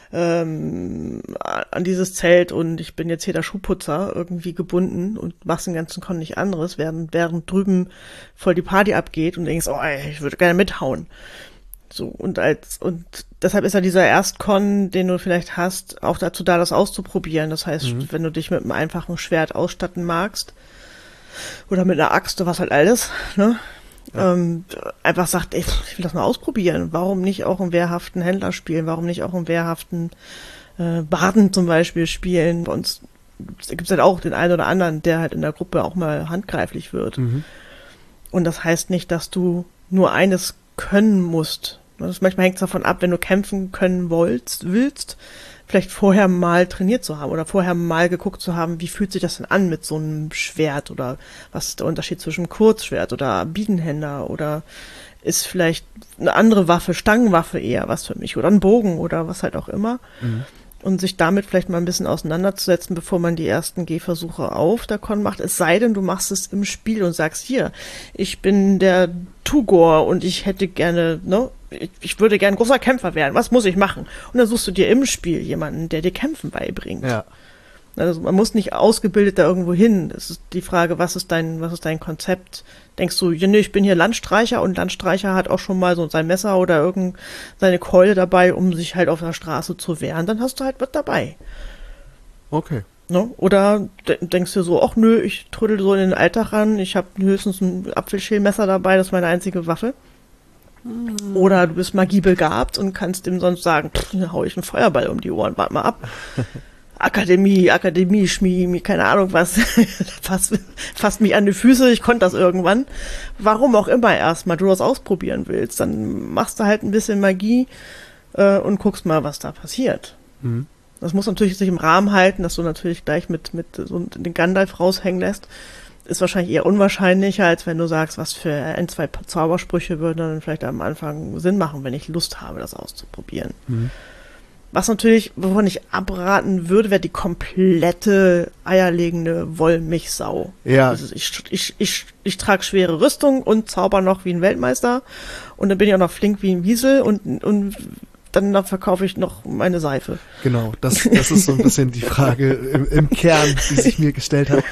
an dieses Zelt und ich bin jetzt hier der Schuhputzer irgendwie gebunden und machst den ganzen Con nicht anderes, während drüben voll die Party abgeht und denkst, oh ey, ich würde gerne mithauen. So, und deshalb ist ja dieser Erstkon, den du vielleicht hast, auch dazu da, das auszuprobieren. Das heißt, wenn du dich mit einem einfachen Schwert ausstatten magst oder mit einer Axt oder was halt alles, ne? Ja. Einfach sagt, ey, ich will das mal ausprobieren. Warum nicht auch einen wehrhaften Händler spielen? Warum nicht auch einen wehrhaften Baden zum Beispiel spielen? Bei uns gibt es halt auch den einen oder anderen, der halt in der Gruppe auch mal handgreiflich wird. Und das heißt nicht, dass du nur eines können musst. Manchmal hängt es davon ab, wenn du kämpfen können willst, vielleicht vorher mal trainiert zu haben oder vorher mal geguckt zu haben, wie fühlt sich das denn an mit so einem Schwert oder was ist der Unterschied zwischen einem Kurzschwert oder Biedenhänder oder ist vielleicht eine andere Waffe, Stangenwaffe eher was für mich oder ein Bogen oder was halt auch immer. Und sich damit vielleicht mal ein bisschen auseinanderzusetzen, bevor man die ersten Gehversuche auf der Con macht. Es sei denn, du machst es im Spiel und sagst, hier, ich bin der Tugor und ich hätte gerne, ne, ich würde gerne großer Kämpfer werden. Was muss ich machen? Und dann suchst du dir im Spiel jemanden, der dir Kämpfen beibringt. Ja. Also man muss nicht ausgebildet da irgendwo hin. Es ist die Frage, was ist dein Konzept? Denkst du, ja, nee, ich bin hier Landstreicher und Landstreicher hat auch schon mal so sein Messer oder seine Keule dabei, um sich halt auf der Straße zu wehren, dann hast du halt was dabei. Okay. Ne? Oder denkst du so, ach nö, ich trödel so in den Alltag ran, ich habe höchstens ein Apfelschälmesser dabei, das ist meine einzige Waffe. Oder du bist magiebegabt und kannst dem sonst sagen, dann hau ich einen Feuerball um die Ohren, warte mal ab. Akademie, Schmied, keine Ahnung was, fasst mich an die Füße, ich konnte das irgendwann. Warum auch immer erstmal du das ausprobieren willst, dann machst du halt ein bisschen Magie und guckst mal, was da passiert. Das muss natürlich sich im Rahmen halten, dass du natürlich gleich mit so den Gandalf raushängen lässt. Ist wahrscheinlich eher unwahrscheinlicher, als wenn du sagst, was für 1, 2 Zaubersprüche würden dann vielleicht am Anfang Sinn machen, wenn ich Lust habe, das auszuprobieren. Was natürlich, wovon ich abraten würde, wäre die komplette eierlegende Wollmilchsau. Ja. Also ich trage schwere Rüstung und zauber noch wie ein Weltmeister und dann bin ich auch noch flink wie ein Wiesel und dann verkaufe ich noch meine Seife. Genau, das ist so ein bisschen die Frage im Kern, die sich mir gestellt hat.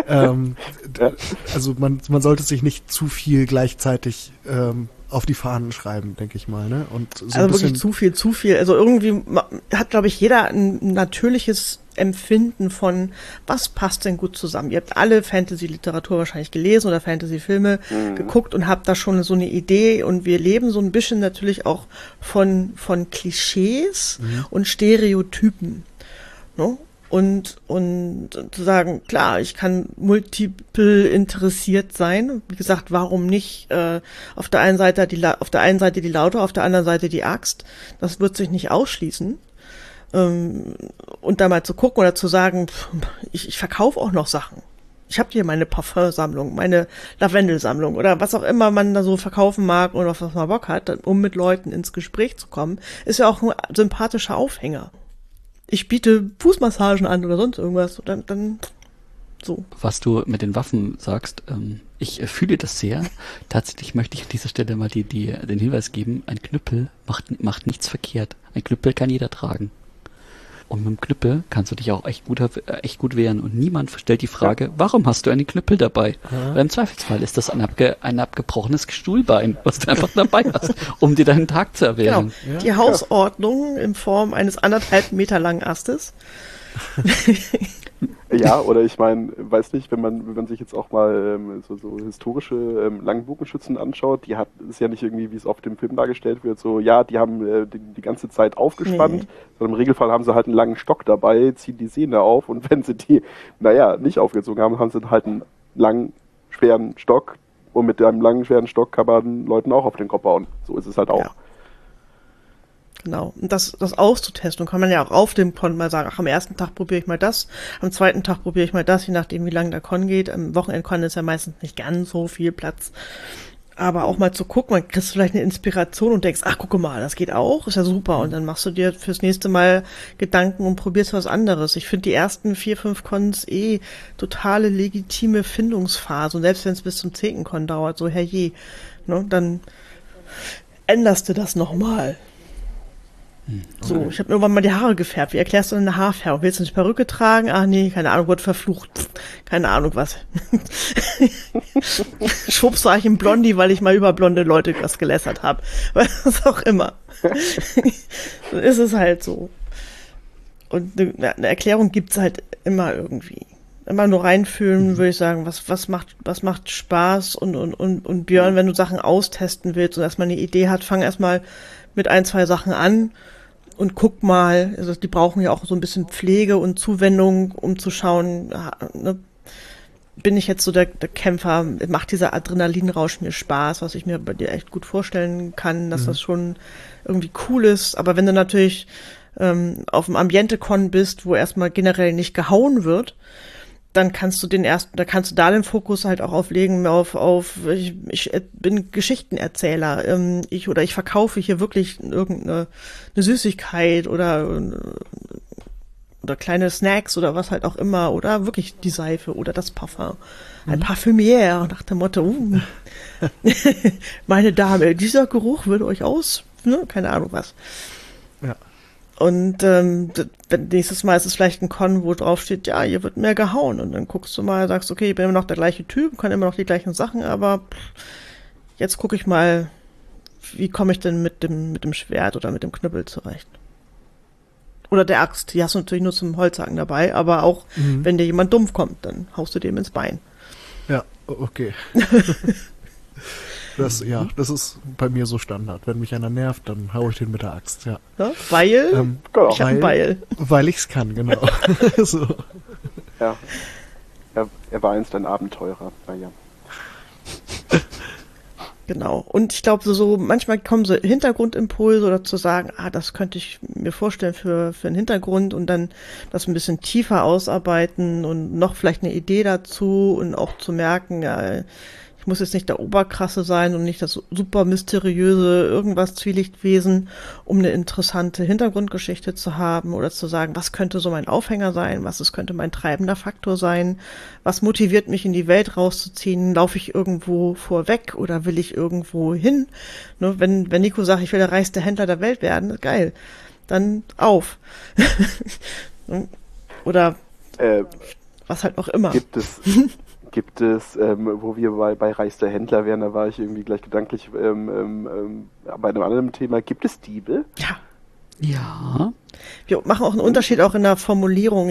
Also man sollte sich nicht zu viel gleichzeitig auf die Fahnen schreiben, denke ich mal, ne? Und so also ein bisschen wirklich zu viel. Also irgendwie hat, glaube ich, jeder ein natürliches Empfinden von, was passt denn gut zusammen. Ihr habt alle Fantasy-Literatur wahrscheinlich gelesen oder Fantasy-Filme geguckt und habt da schon so eine Idee und wir leben so ein bisschen natürlich auch von Klischees und Stereotypen. Ne? Und zu sagen, klar, ich kann multiple interessiert sein. Wie gesagt, warum nicht auf der einen Seite die Laute, auf der anderen Seite die Axt. Das wird sich nicht ausschließen. Und da mal zu gucken oder zu sagen, ich verkaufe auch noch Sachen. Ich habe hier meine Parfumsammlung, meine Lavendelsammlung oder was auch immer man da so verkaufen mag oder auf was man Bock hat, um mit Leuten ins Gespräch zu kommen, ist ja auch ein sympathischer Aufhänger. Ich biete Fußmassagen an oder sonst irgendwas, dann so. Was du mit den Waffen sagst, ich fühle das sehr. Tatsächlich möchte ich an dieser Stelle mal den Hinweis geben, ein Knüppel macht nichts verkehrt. Ein Knüppel kann jeder tragen. Und mit dem Knüppel kannst du dich auch echt gut wehren. Und niemand stellt die Frage, warum hast du einen Knüppel dabei? Weil im Zweifelsfall ist das ein abgebrochenes Stuhlbein, was du einfach dabei hast, um dir deinen Tag zu erwehren. Genau. Die Hausordnung in Form eines 1,5 Meter langen Astes. Ja, oder ich meine, weiß nicht, wenn man sich jetzt auch mal so historische Langbogenschützen anschaut, ist ja nicht irgendwie, wie es auf dem Film dargestellt wird, so, ja, die haben die ganze Zeit aufgespannt, sondern im Regelfall haben sie halt einen langen Stock dabei, ziehen die Sehne auf und wenn sie die, nicht aufgezogen haben, haben sie halt einen langen, schweren Stock und mit einem langen, schweren Stock kann man Leuten auch auf den Kopf hauen. So ist es halt auch. Ja. Genau. Und das auszutesten, kann man ja auch auf dem Con mal sagen, am ersten Tag probiere ich mal das, am zweiten Tag probiere ich mal das, je nachdem wie lange der Con geht. Am Wochenendcon ist ja meistens nicht ganz so viel Platz. Aber auch mal zu gucken, man kriegst vielleicht eine Inspiration und denkst, ach, gucke mal, das geht auch, ist ja super. Und dann machst du dir fürs nächste Mal Gedanken und probierst was anderes. Ich finde die ersten 4, 5 Cons totale legitime Findungsphase. Und selbst wenn es bis zum 10. Con dauert, so herrje, ne, dann änderst du das nochmal. So, ich habe mir irgendwann mal die Haare gefärbt. Wie erklärst du denn eine Haarfärbung? Willst du eine Perücke tragen? Ach nee, keine Ahnung, wurde verflucht. Keine Ahnung was. Schwupps war ich im Blondie, weil ich mal über blonde Leute was gelästert habe. Was auch immer. Dann ist es halt so. Und eine Erklärung gibt's halt immer irgendwie. Immer nur reinfühlen, würde ich sagen, was macht Spaß und Björn, wenn du Sachen austesten willst und erstmal eine Idee hat, fang erstmal mit 1, 2 Sachen an und guck mal, also die brauchen ja auch so ein bisschen Pflege und Zuwendung, um zu schauen, ne, bin ich jetzt so der Kämpfer, macht dieser Adrenalinrausch mir Spaß, was ich mir bei dir echt gut vorstellen kann, dass das schon irgendwie cool ist, aber wenn du natürlich auf dem Ambiente-Con bist, wo erstmal generell nicht gehauen wird, dann kannst du da den Fokus halt auch auflegen auf ich bin Geschichtenerzähler, ich verkaufe hier wirklich irgendeine Süßigkeit oder kleine Snacks oder was halt auch immer oder wirklich die Seife oder das Parfum. Ein Parfümier nach dem Motto, meine Dame, dieser Geruch würde euch keine Ahnung was. Ja. Und nächstes Mal ist es vielleicht ein Con, wo drauf steht, ja, hier wird mehr gehauen. Und dann guckst du mal, sagst, okay, ich bin immer noch der gleiche Typ, kann immer noch die gleichen Sachen, aber jetzt gucke ich mal, wie komme ich denn mit dem Schwert oder mit dem Knüppel zurecht. Oder der Axt, die hast du natürlich nur zum Holzhacken dabei, aber auch, wenn dir jemand dumpf kommt, dann haust du dem ins Bein. Ja, okay. Das ist bei mir so Standard. Wenn mich einer nervt, dann hau ich den mit der Axt, ja. Ja, weil ich habe einen Beil. Weil ich's kann, genau. So. Ja. Er war einst ein Abenteurer. Ja. Genau. Und ich glaube, so manchmal kommen so Hintergrundimpulse oder zu sagen, das könnte ich mir vorstellen für einen Hintergrund und dann das ein bisschen tiefer ausarbeiten und noch vielleicht eine Idee dazu und auch zu merken, ja, ich muss jetzt nicht der Oberkrasse sein und nicht das super mysteriöse irgendwas Zwielichtwesen, um eine interessante Hintergrundgeschichte zu haben oder zu sagen, was könnte so mein Aufhänger sein, könnte mein treibender Faktor sein, was motiviert mich in die Welt rauszuziehen, laufe ich irgendwo vorweg oder will ich irgendwo hin? Ne, wenn Nico sagt, ich will der reichste Händler der Welt werden, geil, dann auf. Oder was halt auch immer. Gibt es, wo wir bei reichster Händler wären, da war ich irgendwie gleich gedanklich bei einem anderen Thema, gibt es Diebe? Ja. Ja. Wir machen auch einen Unterschied auch in der Formulierung.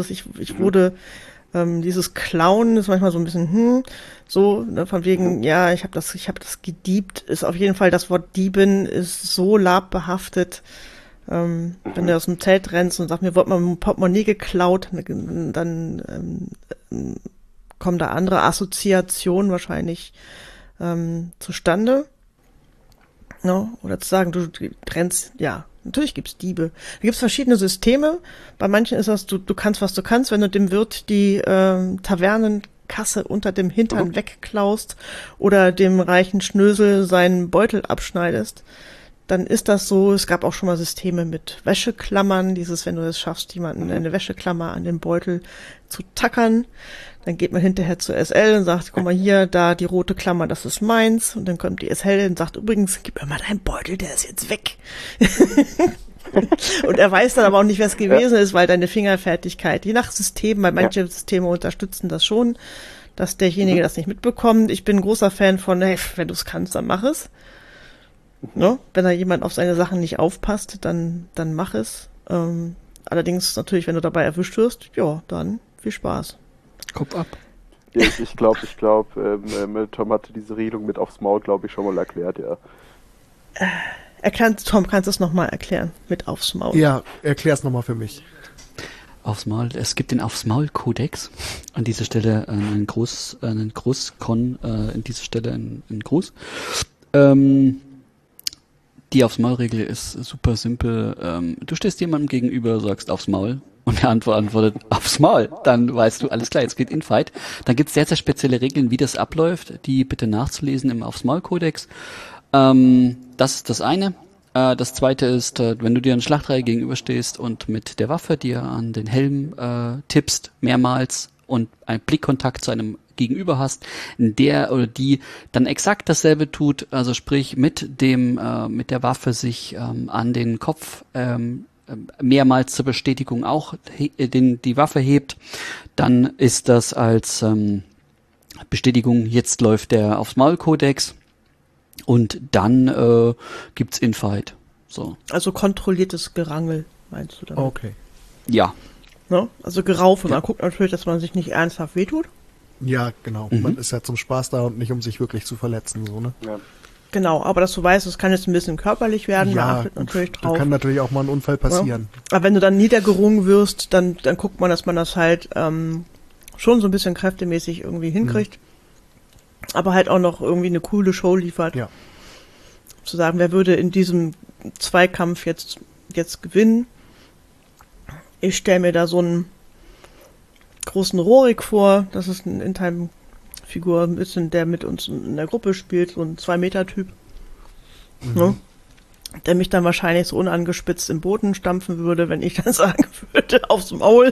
Dieses Klauen ist manchmal so ein bisschen, von wegen, ja, ich habe das gediebt, ist auf jeden Fall das Wort Diebin ist so labbehaftet. Wenn du aus dem Zelt rennst und sagst, mir wurde mal ein Portemonnaie geklaut, dann kommen da andere Assoziationen wahrscheinlich zustande. No? Oder zu sagen, du trennst, ja, natürlich gibt's Diebe. Da gibt's verschiedene Systeme. Bei manchen ist das, du kannst, was du kannst, wenn du dem Wirt die Tavernenkasse unter dem Hintern wegklaust oder dem reichen Schnösel seinen Beutel abschneidest, dann ist das so. Es gab auch schon mal Systeme mit Wäscheklammern, wenn du es schaffst, jemanden eine Wäscheklammer an den Beutel zu tackern. Dann geht man hinterher zur SL und sagt, guck mal hier, da die rote Klammer, das ist meins. Und dann kommt die SL und sagt, übrigens, gib mir mal deinen Beutel, der ist jetzt weg. Und er weiß dann aber auch nicht, wer es gewesen ist, weil deine Fingerfertigkeit, je nach System, weil manche Systeme unterstützen das schon, dass derjenige das nicht mitbekommt. Ich bin ein großer Fan von, hey, wenn du es kannst, dann mach es. No? Wenn da jemand auf seine Sachen nicht aufpasst, dann mach es. Allerdings natürlich, wenn du dabei erwischt wirst, ja, dann viel Spaß. Kopf ab. Ja, ich glaube, Tom hatte diese Regelung mit aufs Maul, glaube ich, schon mal erklärt, ja. Tom, kannst du es nochmal erklären? Mit aufs Maul. Ja, erklär's nochmal für mich. Aufs Maul. Es gibt den Aufs Maul-Kodex. An dieser Stelle einen Großkon, an dieser Stelle ein Gruß. Die Aufs Maul-Regel ist super simpel. Du stehst jemandem gegenüber, sagst aufs Maul und der antwortet aufs Maul. Dann weißt du, alles klar, jetzt geht Infight. Dann gibt es sehr, sehr spezielle Regeln, wie das abläuft, die bitte nachzulesen im Aufs Maul-Kodex. Das ist das eine. Das zweite ist, wenn du dir eine Schlachtreihe gegenüberstehst und mit der Waffe dir an den Helm tippst, mehrmals und einen Blickkontakt zu einem Gegenüber hast, der oder die dann exakt dasselbe tut, also sprich mit der Waffe sich an den Kopf mehrmals zur Bestätigung auch die Waffe hebt, dann ist das als Bestätigung, jetzt läuft der Aufs Maul-Kodex und dann gibt's Infight. So. Also kontrolliertes Gerangel, meinst du damit? Okay. Ja. No? Also Geraufe, man guckt natürlich, dass man sich nicht ernsthaft wehtut. Ja, genau. Man ist ja zum Spaß da und nicht, um sich wirklich zu verletzen, so, ne? Ja. Genau, aber dass du weißt, es kann jetzt ein bisschen körperlich werden, man achtet natürlich drauf. Da kann natürlich auch mal ein Unfall passieren. Ja. Aber wenn du dann niedergerungen wirst, dann guckt man, dass man das halt schon so ein bisschen kräftemäßig irgendwie hinkriegt. Aber halt auch noch irgendwie eine coole Show liefert. Ja. Zu sagen, wer würde in diesem Zweikampf jetzt gewinnen? Ich stelle mir da so einen großen Rorik vor, das ist ein In-Time-Figur, ein bisschen, der mit uns in der Gruppe spielt, so ein 2-Meter-Typ. Ne? Der mich dann wahrscheinlich so unangespitzt im Boden stampfen würde, wenn ich dann sagen würde, aufs Maul.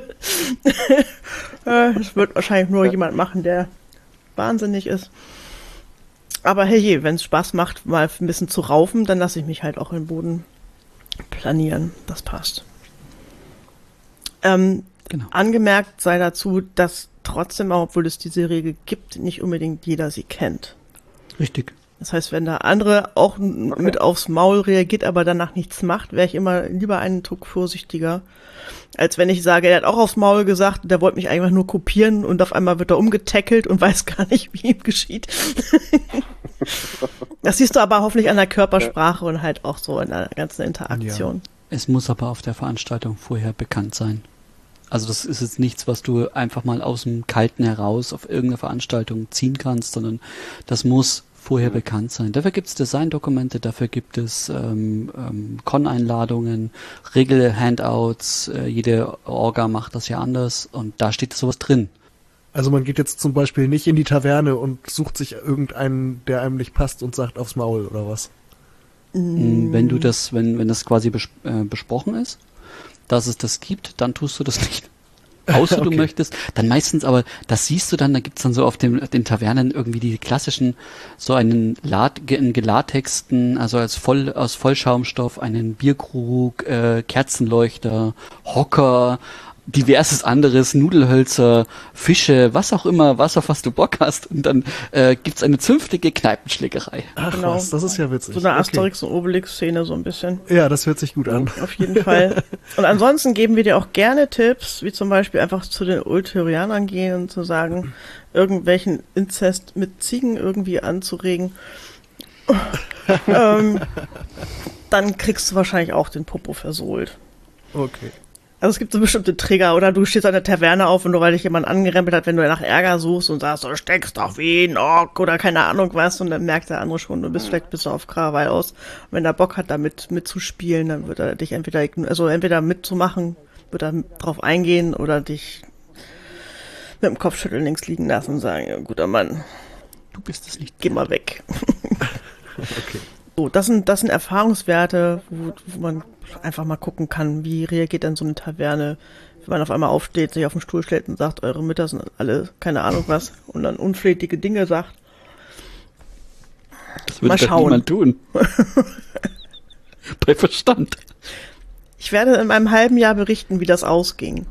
Das wird wahrscheinlich nur jemand machen, der wahnsinnig ist. Aber hey, wenn es Spaß macht, mal ein bisschen zu raufen, dann lasse ich mich halt auch im Boden planieren. Das passt. Genau. Angemerkt sei dazu, dass trotzdem, auch obwohl es diese Regel gibt, nicht unbedingt jeder sie kennt. Richtig. Das heißt, wenn der andere auch mit aufs Maul reagiert, aber danach nichts macht, wäre ich immer lieber einen Tuck vorsichtiger, als wenn ich sage, er hat auch aufs Maul gesagt, der wollte mich einfach nur kopieren und auf einmal wird er umgetackelt und weiß gar nicht, wie ihm geschieht. Das siehst du aber hoffentlich an der Körpersprache und halt auch so in der ganzen Interaktion. Ja. Es muss aber auf der Veranstaltung vorher bekannt sein. Also das ist jetzt nichts, was du einfach mal aus dem Kalten heraus auf irgendeine Veranstaltung ziehen kannst, sondern das muss vorher bekannt sein. Dafür gibt es Designdokumente, dafür gibt es Con-Einladungen, Regel-Handouts, jede Orga macht das ja anders und da steht sowas drin. Also man geht jetzt zum Beispiel nicht in die Taverne und sucht sich irgendeinen, der einem nicht passt und sagt aufs Maul oder was? Wenn das quasi besprochen ist, dass es das gibt, dann tust du das nicht. Außer du möchtest, dann meistens, aber das siehst du dann, da gibt's dann so auf den Tavernen irgendwie die klassischen, so einen gelatexten, also aus Vollschaumstoff, einen Bierkrug, Kerzenleuchter, Hocker, diverses anderes, Nudelhölzer, Fische, was auch immer, auf was du Bock hast. Und dann gibt's eine zünftige Kneipenschlägerei. Ach Genau. was, das ist ja witzig. So eine Asterix- und Obelix-Szene so ein bisschen. Ja, das hört sich gut an. Auf jeden Fall. Und ansonsten geben wir dir auch gerne Tipps, wie zum Beispiel einfach zu den Ulterianern gehen und zu sagen, irgendwelchen Inzest mit Ziegen irgendwie anzuregen. Dann kriegst du wahrscheinlich auch den Popo versohlt. Okay. Also es gibt so bestimmte Trigger, oder du stehst an der Taverne auf und nur weil dich jemand angerempelt hat, wenn du nach Ärger suchst und sagst, du steckst doch wie ein Ork oder keine Ahnung was, und dann merkt der andere schon, du bist vielleicht bis auf Krawall aus. Und wenn er Bock hat, damit mitzuspielen, dann wird er dich entweder mitzumachen, wird er drauf eingehen oder dich mit dem Kopfschütteln links liegen lassen und sagen, ja, guter Mann, Du bist es nicht. geh mal weg. Okay. So, das sind Erfahrungswerte, wo man einfach mal gucken kann, wie reagiert dann so eine Taverne, wenn man auf einmal aufsteht, sich auf den Stuhl stellt und sagt, eure Mütter sind alle keine Ahnung was und dann unflätige Dinge sagt. Das würde Mal doch schauen. niemand tun. Bei Verstand. Ich werde in einem halben Jahr berichten, wie das ausging.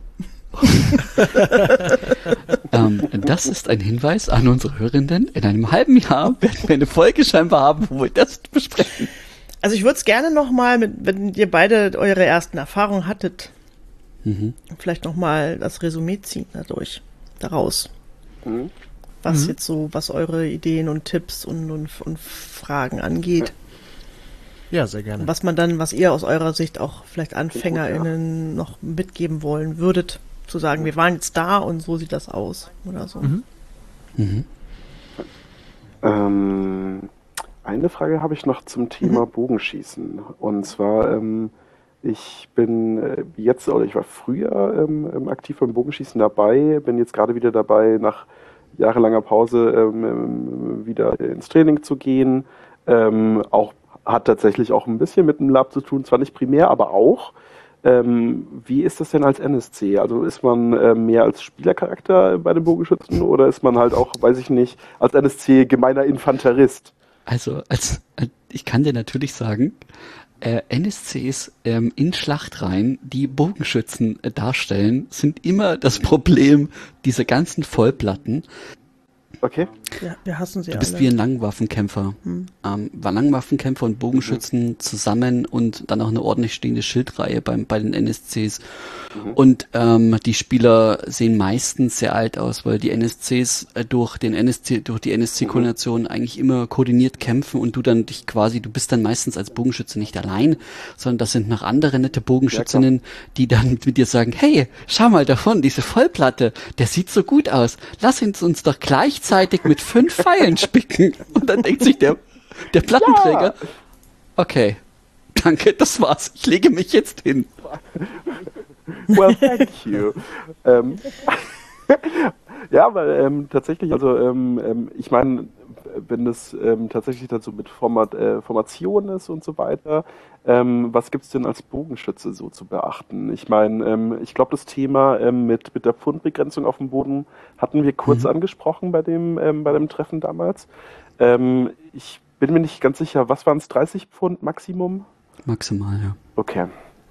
Das ist ein Hinweis an unsere Hörenden. In einem halben Jahr werden wir eine Folge scheinbar haben, wo wir das besprechen. Also ich würde es gerne nochmal, wenn ihr beide eure ersten Erfahrungen hattet, vielleicht nochmal das Resümee ziehen daraus. Was jetzt so, was eure Ideen und Tipps und Fragen angeht. Ja, sehr gerne. Was ihr aus eurer Sicht auch vielleicht AnfängerInnen noch mitgeben wollen würdet, zu sagen, wir waren jetzt da und so sieht das aus oder so. Eine Frage habe ich noch zum Thema Bogenschießen. Und zwar, ich war früher aktiv beim Bogenschießen dabei, bin jetzt gerade wieder dabei, nach jahrelanger Pause wieder ins Training zu gehen. Hat tatsächlich auch ein bisschen mit dem Lab zu tun, zwar nicht primär, aber auch. Wie ist das denn als NSC? Also ist man mehr als Spielercharakter bei den Bogenschützen oder ist man halt auch, weiß ich nicht, als NSC gemeiner Infanterist? Also, ich kann dir natürlich sagen, NSCs in Schlachtreihen, die Bogenschützen darstellen, sind immer das Problem dieser ganzen Vollplatten. Okay. Ja, wir hassen sie Du bist alle. wie ein Langwaffenkämpfer. War Langwaffenkämpfer und Bogenschützen zusammen und dann auch eine ordentlich stehende Schildreihe bei den NSCs. Und die Spieler sehen meistens sehr alt aus, weil die NSCs durch die NSC-Koordination eigentlich immer koordiniert kämpfen und du bist dann meistens als Bogenschütze nicht allein, sondern das sind noch andere nette Bogenschützinnen, die dann mit dir sagen, hey, schau mal davon, diese Vollplatte, der sieht so gut aus. Lass uns doch gleichzeitig mit 5 Pfeilen spicken. Und dann denkt sich der Plattenträger, okay, danke, das war's. Ich lege mich jetzt hin. Well, thank you. Ja, weil tatsächlich, also ich meine, wenn das tatsächlich dann so mit Formation ist und so weiter, was gibt's denn als Bogenschütze so zu beachten? Ich meine, ich glaube, das Thema mit der Pfundbegrenzung auf dem Boden hatten wir kurz angesprochen bei dem Treffen damals. Ich bin mir nicht ganz sicher, was waren es, 30 Pfund Maximum? Maximal, ja. Okay.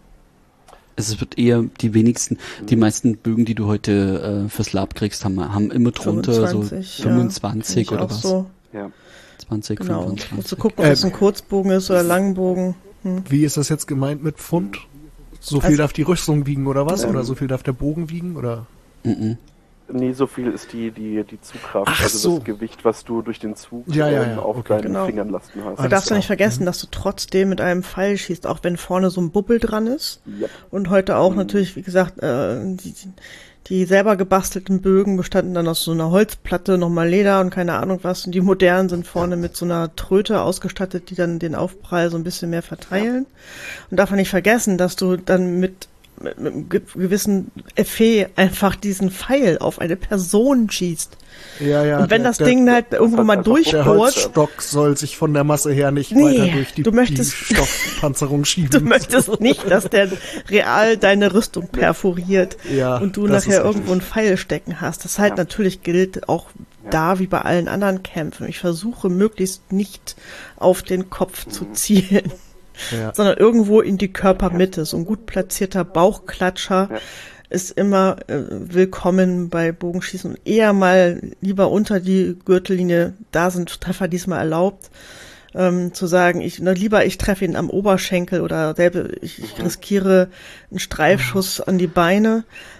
Es wird eher die meisten Bögen, die du heute fürs Lab kriegst, haben immer drunter 25, so 25 ja, oder auch was. so. Ja. 20, Genau. 25. Musst du gucken, ob es ein Kurzbogen ist oder Langbogen. Wie ist das jetzt gemeint mit Pfund? So viel Also- darf die Rüstung wiegen oder was? Oder so viel darf der Bogen wiegen? Oder? Nee, so viel ist die Zugkraft, Ach also so. das Gewicht, was du durch den Zug Ja, auf okay. deinen Genau. Fingern lasten hast. Du darfst ja nicht vergessen, dass du trotzdem mit einem Pfeil schießt, auch wenn vorne so ein Bubbel dran ist. Ja. Und heute auch natürlich, wie gesagt, die selber gebastelten Bögen bestanden dann aus so einer Holzplatte, nochmal Leder und keine Ahnung was. Und die modernen sind vorne mit so einer Tröte ausgestattet, die dann den Aufprall so ein bisschen mehr verteilen. Und darf man nicht vergessen, dass du dann mit einem gewissen Effet einfach diesen Pfeil auf eine Person schießt. Ja. Und wenn das Ding halt irgendwo mal einfach Der durchbohrt, Holzstock soll sich von der Masse her nicht Nee, weiter durch die du Stoffpanzerung schieben. du möchtest nicht, dass der real deine Rüstung perforiert Ja, und du das nachher ist irgendwo einen Pfeil stecken hast. Das halt natürlich gilt auch da wie bei allen anderen Kämpfen. Ich versuche möglichst nicht auf den Kopf zu zielen, Ja. sondern irgendwo in die Körpermitte. So ein gut platzierter Bauchklatscher ist immer willkommen bei Bogenschießen und eher mal lieber unter die Gürtellinie, da sind Treffer diesmal erlaubt, zu sagen, ich treffe ihn am Oberschenkel oder ich riskiere einen Streifschuss an die Beine,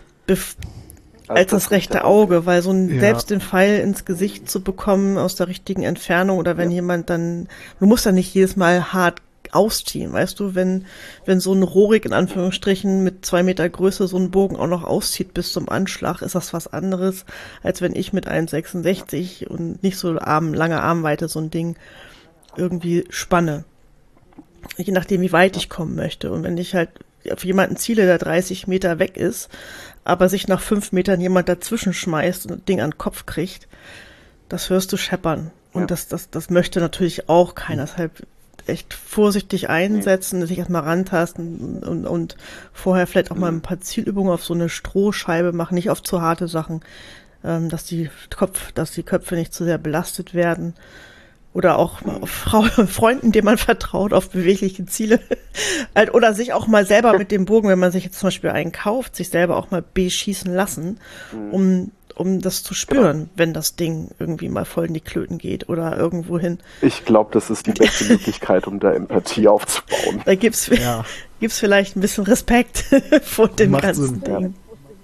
als das rechte Auge, weil selbst den Pfeil ins Gesicht zu bekommen aus der richtigen Entfernung oder wenn jemand dann, du musst dann nicht jedes Mal hart ausziehen. Weißt du, wenn so ein Rohrig in Anführungsstrichen mit 2 Meter Größe so einen Bogen auch noch auszieht bis zum Anschlag, ist das was anderes, als wenn ich mit 1,66 und nicht so lange Armweite so ein Ding irgendwie spanne. Je nachdem, wie weit ich kommen möchte. Und wenn ich halt auf jemanden ziele, der 30 Meter weg ist, aber sich nach 5 Metern jemand dazwischen schmeißt und das Ding an den Kopf kriegt, das hörst du scheppern. Und das möchte natürlich auch keiner. Deshalb echt vorsichtig einsetzen, sich erstmal rantasten und vorher vielleicht auch mal ein paar Zielübungen auf so eine Strohscheibe machen, nicht auf zu harte Sachen, dass die Köpfe nicht zu sehr belastet werden. Oder auch auf Freunden, denen man vertraut, auf bewegliche Ziele. Oder sich auch mal selber mit dem Bogen, wenn man sich jetzt zum Beispiel einen kauft, sich selber auch mal beschießen lassen, um das zu spüren, wenn das Ding irgendwie mal voll in die Klöten geht oder irgendwo hin. Ich glaube, das ist die beste Möglichkeit, um da Empathie aufzubauen. Da gibt's vielleicht ein bisschen Respekt vor dem ganzen Ding. Ja.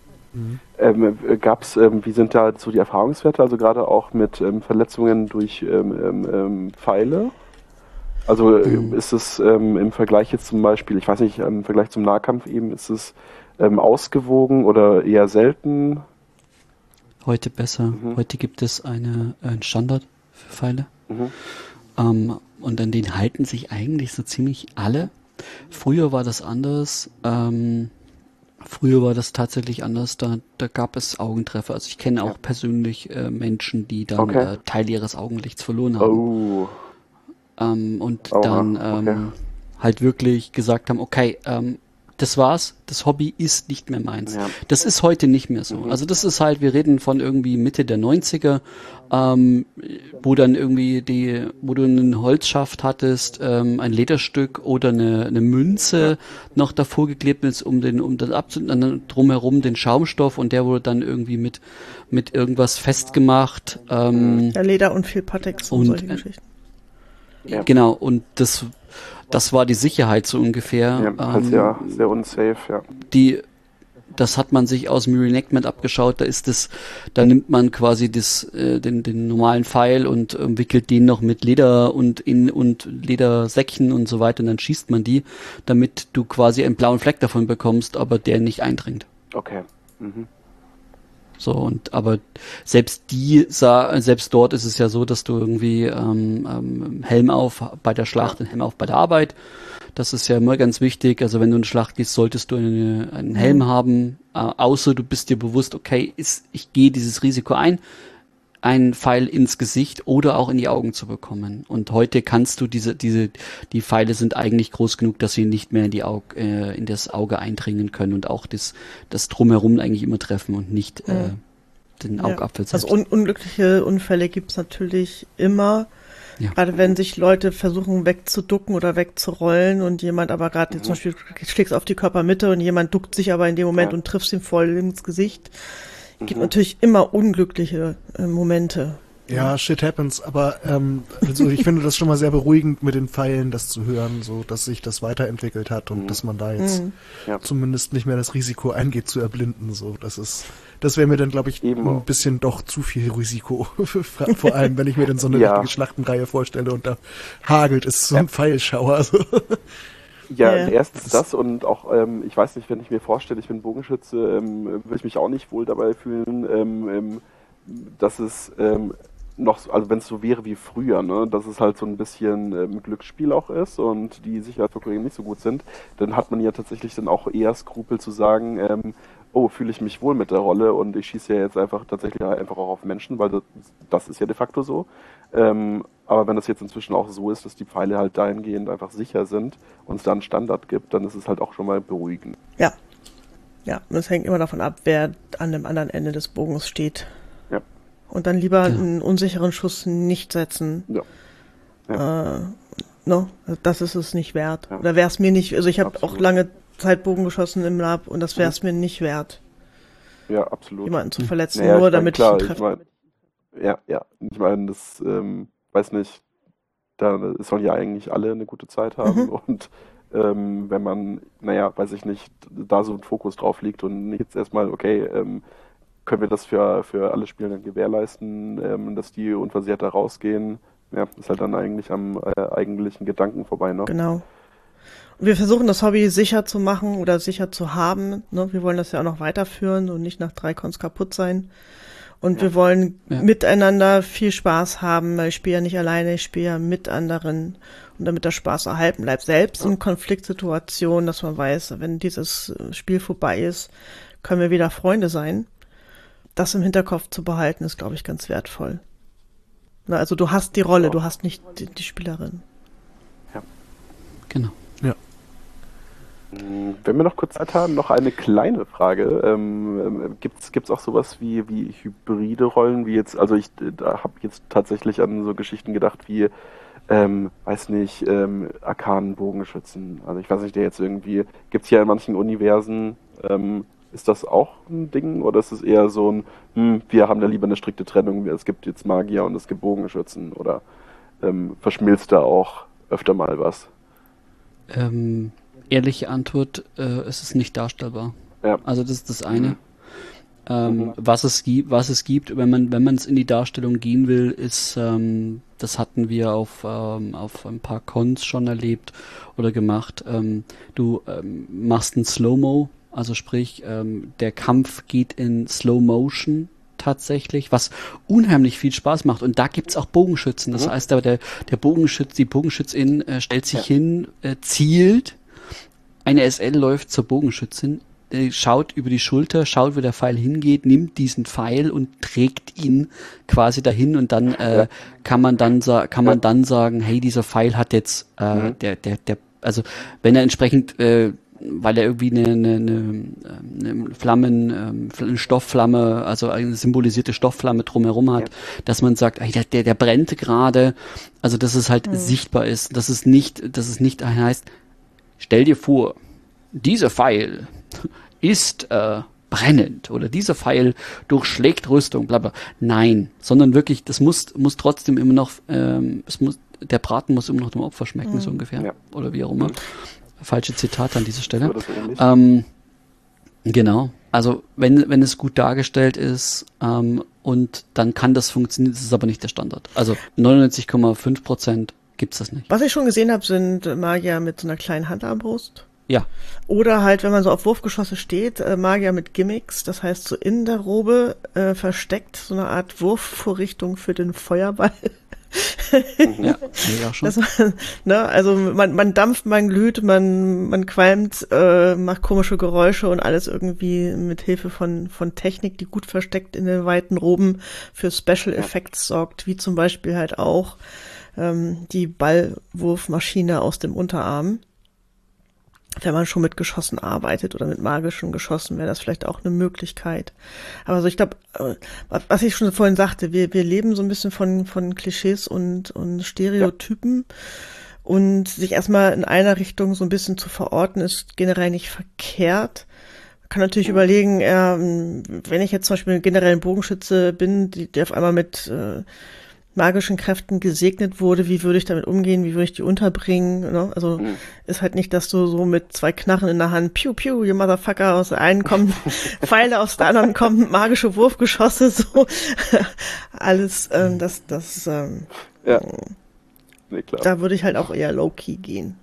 Wie sind da so die Erfahrungswerte, also gerade auch mit Verletzungen durch Pfeile? Also ist es im Vergleich jetzt zum Beispiel, ich weiß nicht, im Vergleich zum Nahkampf eben, ist es ausgewogen oder eher selten? Heute besser. Heute gibt es einen Standard für Pfeile. Und an den halten sich eigentlich so ziemlich alle. Früher war das anders. Früher war das tatsächlich anders, da gab es Augentreffer. Also ich kenne auch persönlich Menschen, die dann Teile ihres Augenlichts verloren haben. Halt wirklich gesagt haben, okay, das war's, das Hobby ist nicht mehr meins. Ja. Das ist heute nicht mehr so. Also das ist halt, wir reden von irgendwie Mitte der 90er, wo dann irgendwie wo du einen Holzschaft hattest, ein Lederstück oder eine Münze noch davor geklebt ist, um das abzunehmen, drumherum den Schaumstoff und der wurde dann irgendwie mit irgendwas festgemacht. Leder und viel Patex und solche Geschichten. Genau, und das war die Sicherheit so ungefähr. Ja, sehr unsafe, ja. Das hat man sich aus dem Reenactment abgeschaut, da nimmt man quasi den normalen Pfeil und wickelt den noch mit Leder und Ledersäckchen und so weiter und dann schießt man die, damit du quasi einen blauen Fleck davon bekommst, aber der nicht eindringt. Okay. So, aber selbst dort ist es ja so, dass du irgendwie Helm auf bei der Schlacht und Helm auf bei der Arbeit. Das ist ja immer ganz wichtig. Also wenn du in eine Schlacht gehst, solltest du einen Helm haben, außer du bist dir bewusst, okay, ich gehe dieses Risiko ein, einen Pfeil ins Gesicht oder auch in die Augen zu bekommen. Und heute kannst du die Pfeile sind eigentlich groß genug, dass sie nicht mehr in das Auge eindringen können und auch das Drumherum eigentlich immer treffen und nicht den Augapfel selbst. Also unglückliche Unfälle gibt's natürlich immer. Ja. Gerade wenn sich Leute versuchen wegzuducken oder wegzurollen und jemand aber gerade zum Beispiel schlägst auf die Körpermitte und jemand duckt sich aber in dem Moment und trifft ihn voll ins Gesicht. Gibt natürlich immer unglückliche Momente. Ja, shit happens, aber also ich finde das schon mal sehr beruhigend mit den Pfeilen, das zu hören, so dass sich das weiterentwickelt hat und dass man da jetzt zumindest nicht mehr das Risiko eingeht zu erblinden. So, das wäre mir dann, glaube ich, ein bisschen doch zu viel Risiko. Vor allem, wenn ich mir dann so eine richtige Schlachtenreihe vorstelle und da hagelt es so ein Pfeilschauer. So. Ja, erstens das und auch, ich weiß nicht, wenn ich mir vorstelle, ich bin Bogenschütze, würde ich mich auch nicht wohl dabei fühlen, dass es also wenn es so wäre wie früher, ne, dass es halt so ein bisschen Glücksspiel auch ist und die Sicherheitsvorkehrungen nicht so gut sind, dann hat man ja tatsächlich dann auch eher Skrupel zu sagen, fühle ich mich wohl mit der Rolle und ich schieße ja jetzt tatsächlich einfach auch auf Menschen, weil das ist ja de facto so. Aber wenn das jetzt inzwischen auch so ist, dass die Pfeile halt dahingehend einfach sicher sind und es da einen Standard gibt, dann ist es halt auch schon mal beruhigend. Ja. Ja, und es hängt immer davon ab, wer an dem anderen Ende des Bogens steht. Ja. Und dann lieber einen unsicheren Schuss nicht setzen. Ja. Das ist es nicht wert. Ja. Oder wäre es mir nicht, also ich habe auch lange Zeit Bogen geschossen im Lab und das wäre es mir nicht wert. Ja, absolut. Jemanden zu verletzen, nur damit ich ihn treffe. Ich meine, das, weiß nicht, da sollen ja eigentlich alle eine gute Zeit haben und wenn man, weiß ich nicht, da so ein Fokus drauf liegt und nicht jetzt erstmal, können wir das für alle Spielenden gewährleisten, dass die unversehrt da rausgehen, ist halt dann eigentlich am eigentlichen Gedanken vorbei noch. Genau. Und wir versuchen das Hobby sicher zu machen oder sicher zu haben. Ne? Wir wollen das ja auch noch weiterführen und nicht nach 3 Cons kaputt sein. Und wir wollen miteinander viel Spaß haben, weil ich spiele ja nicht alleine, ich spiele ja mit anderen. Und damit der Spaß erhalten bleibt, selbst in Konfliktsituationen, dass man weiß, wenn dieses Spiel vorbei ist, können wir wieder Freunde sein. Das im Hinterkopf zu behalten, ist, glaube ich, ganz wertvoll. Na, also du hast die Rolle, du hast nicht die Spielerin. Ja. Genau. Ja. Wenn wir noch kurz Zeit haben, noch eine kleine Frage. Gibt's auch sowas wie hybride Rollen, wie jetzt, also ich habe jetzt tatsächlich an so Geschichten gedacht wie, weiß nicht, Arkanen-Bogenschützen. Also ich weiß nicht, der jetzt irgendwie, gibt's ja in manchen Universen, ist das auch ein Ding oder ist es eher so ein, wir haben da lieber eine strikte Trennung, es gibt jetzt Magier und es gibt Bogenschützen oder verschmilzt da auch öfter mal was? Ehrliche Antwort, es ist nicht darstellbar. Ja. Also das ist das eine. Was es gibt, wenn man es in die Darstellung gehen will, ist, das hatten wir auf ein paar Cons schon erlebt oder gemacht. Du machst ein Slow-Mo, also sprich, der Kampf geht in Slow Motion tatsächlich, was unheimlich viel Spaß macht. Und da gibt's auch Bogenschützen. Das heißt aber, die Bogenschützin stellt sich hin, zielt, eine SL läuft zur Bogenschützin, schaut über die Schulter, schaut, wo der Pfeil hingeht, nimmt diesen Pfeil und trägt ihn quasi dahin und dann kann man dann sagen, hey, dieser Pfeil hat jetzt also wenn er entsprechend weil er irgendwie eine Stoffflamme, also eine symbolisierte Stoffflamme drumherum hat, dass man sagt, hey, der brennt gerade, also dass es halt sichtbar ist, dass es nicht heißt, stell dir vor, dieser Pfeil ist brennend oder dieser Pfeil durchschlägt Rüstung, bla bla. Nein, sondern wirklich, das muss trotzdem immer noch, der Braten muss immer noch dem Opfer schmecken, so ungefähr. Ja. Oder wie auch immer. Falsche Zitate an dieser Stelle. Genau. Also wenn es gut dargestellt ist und dann kann das funktionieren, das ist aber nicht der Standard. Also 99,5% gibt's das nicht. Was ich schon gesehen habe, sind Magier mit so einer kleinen Handarmbrust. Ja. Oder halt, wenn man so auf Wurfgeschosse steht, Magier mit Gimmicks, das heißt so in der Robe versteckt so eine Art Wurfvorrichtung für den Feuerball. Ja, schon. Also man dampft, man glüht, man qualmt, macht komische Geräusche und alles irgendwie mit Hilfe von Technik, die gut versteckt in den weiten Roben für Special Effects sorgt, wie zum Beispiel halt auch die Ballwurfmaschine aus dem Unterarm. Wenn man schon mit Geschossen arbeitet oder mit magischen Geschossen, wäre das vielleicht auch eine Möglichkeit. Aber so, ich glaube, was ich schon vorhin sagte, wir leben so ein bisschen von Klischees und Stereotypen und sich erstmal in einer Richtung so ein bisschen zu verorten, ist generell nicht verkehrt. Man kann natürlich überlegen, wenn ich jetzt zum Beispiel generell ein Bogenschütze bin, der auf einmal mit magischen Kräften gesegnet wurde, wie würde ich damit umgehen, wie würde ich die unterbringen, ne? Also ist halt nicht, dass du so mit 2 Knarren in der Hand, piu, piu, you motherfucker, aus der einen kommen Pfeile, aus der anderen kommen magische Wurfgeschosse, so alles, nee, klar. Da würde ich halt auch eher low-key gehen.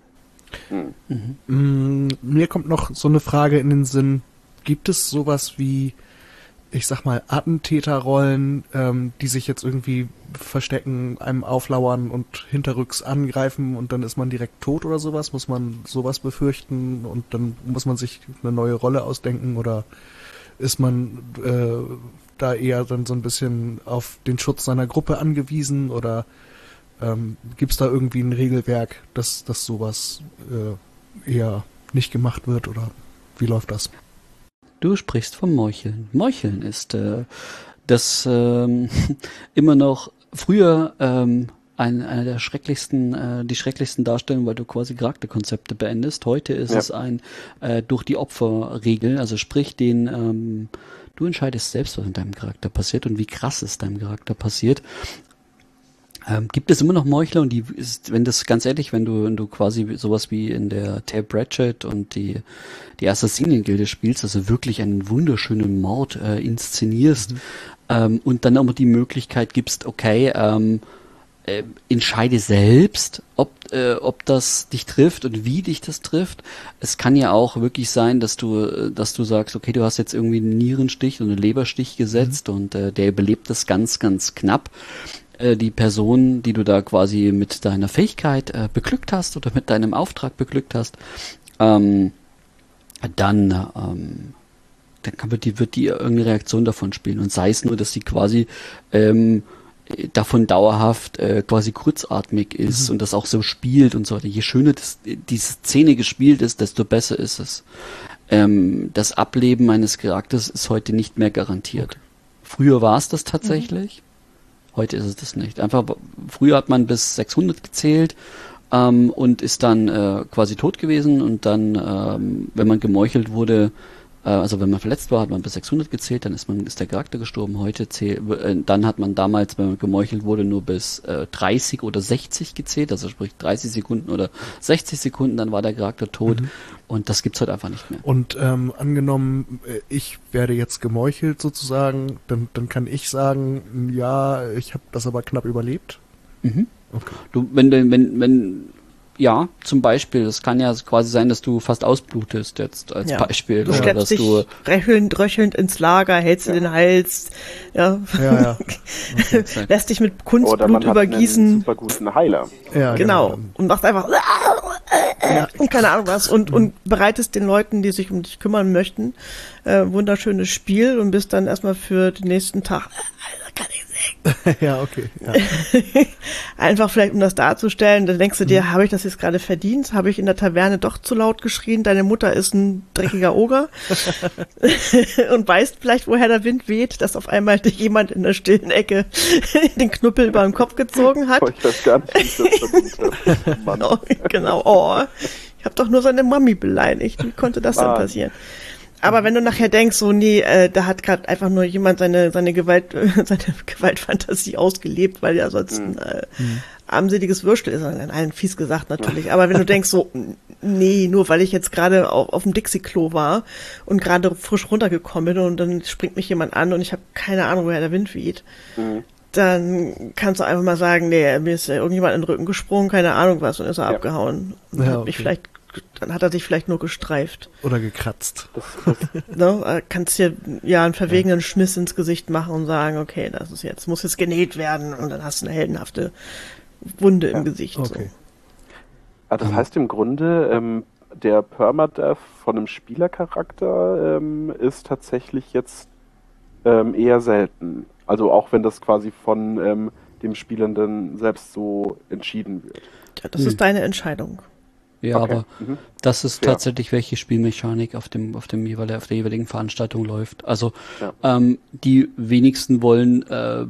Mir kommt noch so eine Frage in den Sinn, gibt es sowas wie, ich sag mal, Attentäterrollen, die sich jetzt irgendwie verstecken, einem auflauern und hinterrücks angreifen und dann ist man direkt tot oder sowas? Muss man sowas befürchten und dann muss man sich eine neue Rolle ausdenken oder ist man da eher dann so ein bisschen auf den Schutz seiner Gruppe angewiesen oder gibt's da irgendwie ein Regelwerk, dass sowas eher nicht gemacht wird oder wie läuft das? Du sprichst vom Meucheln. Meucheln ist das immer noch früher eine der schrecklichsten, die schrecklichsten Darstellungen, weil du quasi Charakterkonzepte beendest. Heute ist es ein durch die Opferregel, also sprich du entscheidest selbst, was in deinem Charakter passiert und wie krass es deinem Charakter passiert. Gibt es immer noch Meuchler und wenn du quasi sowas wie in der Terry Pratchett und die Assassinengilde spielst, also wirklich einen wunderschönen Mord inszenierst und dann auch die Möglichkeit gibst, okay, entscheide selbst, ob das dich trifft und wie dich das trifft. Es kann ja auch wirklich sein, dass du sagst, okay, du hast jetzt irgendwie einen Nierenstich und einen Leberstich gesetzt und der überlebt das ganz, ganz knapp. Die Person, die du da quasi mit deiner Fähigkeit beglückt hast oder mit deinem Auftrag beglückt hast, dann wird die irgendeine Reaktion davon spielen. Und sei es nur, dass sie quasi davon dauerhaft quasi kurzatmig ist und das auch so spielt und so weiter. Je schöner diese Szene gespielt ist, desto besser ist es. Das Ableben eines Charakters ist heute nicht mehr garantiert. Okay. Früher war es das tatsächlich, heute ist es das nicht. Einfach, früher hat man bis 600 gezählt und ist dann quasi tot gewesen und dann, wenn man gemeuchelt wurde, also wenn man verletzt war, hat man bis 600 gezählt, dann ist der Charakter gestorben. Heute dann hat man damals, wenn man gemeuchelt wurde, nur bis 30 oder 60 gezählt, also sprich 30 Sekunden oder 60 Sekunden, dann war der Charakter tot. Und das gibt's heute einfach nicht mehr. Und angenommen, ich werde jetzt gemeuchelt sozusagen, dann kann ich sagen, ja, ich habe das aber knapp überlebt. Okay. Du, ja, zum Beispiel, es kann ja quasi sein, dass du fast ausblutest jetzt als Beispiel. Du schleppst dich röchelnd ins Lager, hältst dir den Hals, Okay. lässt dich mit Kunstblut oder man übergießen. Hat einen super guten Heiler. Ja, genau. Und machst einfach und keine Ahnung was und bereitest den Leuten, die sich um dich kümmern möchten, wunderschönes Spiel und bist dann erstmal für den nächsten Tag kann ich singen. Ja, okay. Ja. Einfach vielleicht, um das darzustellen, dann denkst du dir, habe ich das jetzt gerade verdient? Habe ich in der Taverne doch zu laut geschrien? Deine Mutter ist ein dreckiger Oger und weißt vielleicht, woher der Wind weht, dass auf einmal dich jemand in der stillen Ecke den Knüppel über den Kopf gezogen hat. Ich weiß gar nicht, wie ich das verdient habe. Mann. Oh, genau, ich habe doch nur seine Mami beleidigt. Wie konnte das denn passieren? Aber wenn du nachher denkst, so, nee, da hat gerade einfach nur jemand seine Gewaltfantasie ausgelebt, weil er sonst ein armseliges Würstel ist, allen fies gesagt natürlich. Aber wenn du denkst so, nee, nur weil ich jetzt gerade auf dem Dixie-Klo war und gerade frisch runtergekommen bin und dann springt mich jemand an und ich habe keine Ahnung, woher der Wind weht, dann kannst du einfach mal sagen, nee, mir ist irgendjemand in den Rücken gesprungen, keine Ahnung was, und ist er abgehauen. Und dann hat er sich vielleicht nur gestreift. Oder gekratzt. Ne? Kannst hier einen verwegenen Schmiss ins Gesicht machen und sagen, okay, muss jetzt genäht werden und dann hast du eine heldenhafte Wunde im Gesicht. Okay. So. Das heißt im Grunde, der Permadeath von einem Spielercharakter ist tatsächlich jetzt eher selten. Also auch wenn das quasi von dem Spielenden selbst so entschieden wird. Ja, das ist deine Entscheidung. Ja, okay. Aber das ist tatsächlich, welche Spielmechanik auf der jeweiligen Veranstaltung läuft. Also die wenigsten wollen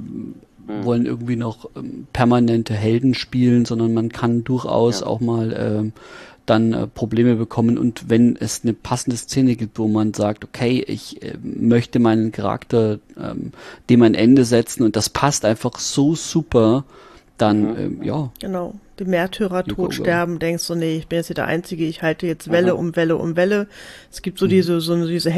irgendwie noch permanente Helden spielen, sondern man kann durchaus auch mal dann Probleme bekommen. Und wenn es eine passende Szene gibt, wo man sagt, okay, ich möchte meinen Charakter dem ein Ende setzen und das passt einfach so super, dann Genau. Die Märtyrer tot sterben, denkst du, nee, ich bin jetzt hier der Einzige, ich halte jetzt Welle um Welle um Welle. Es gibt so diese das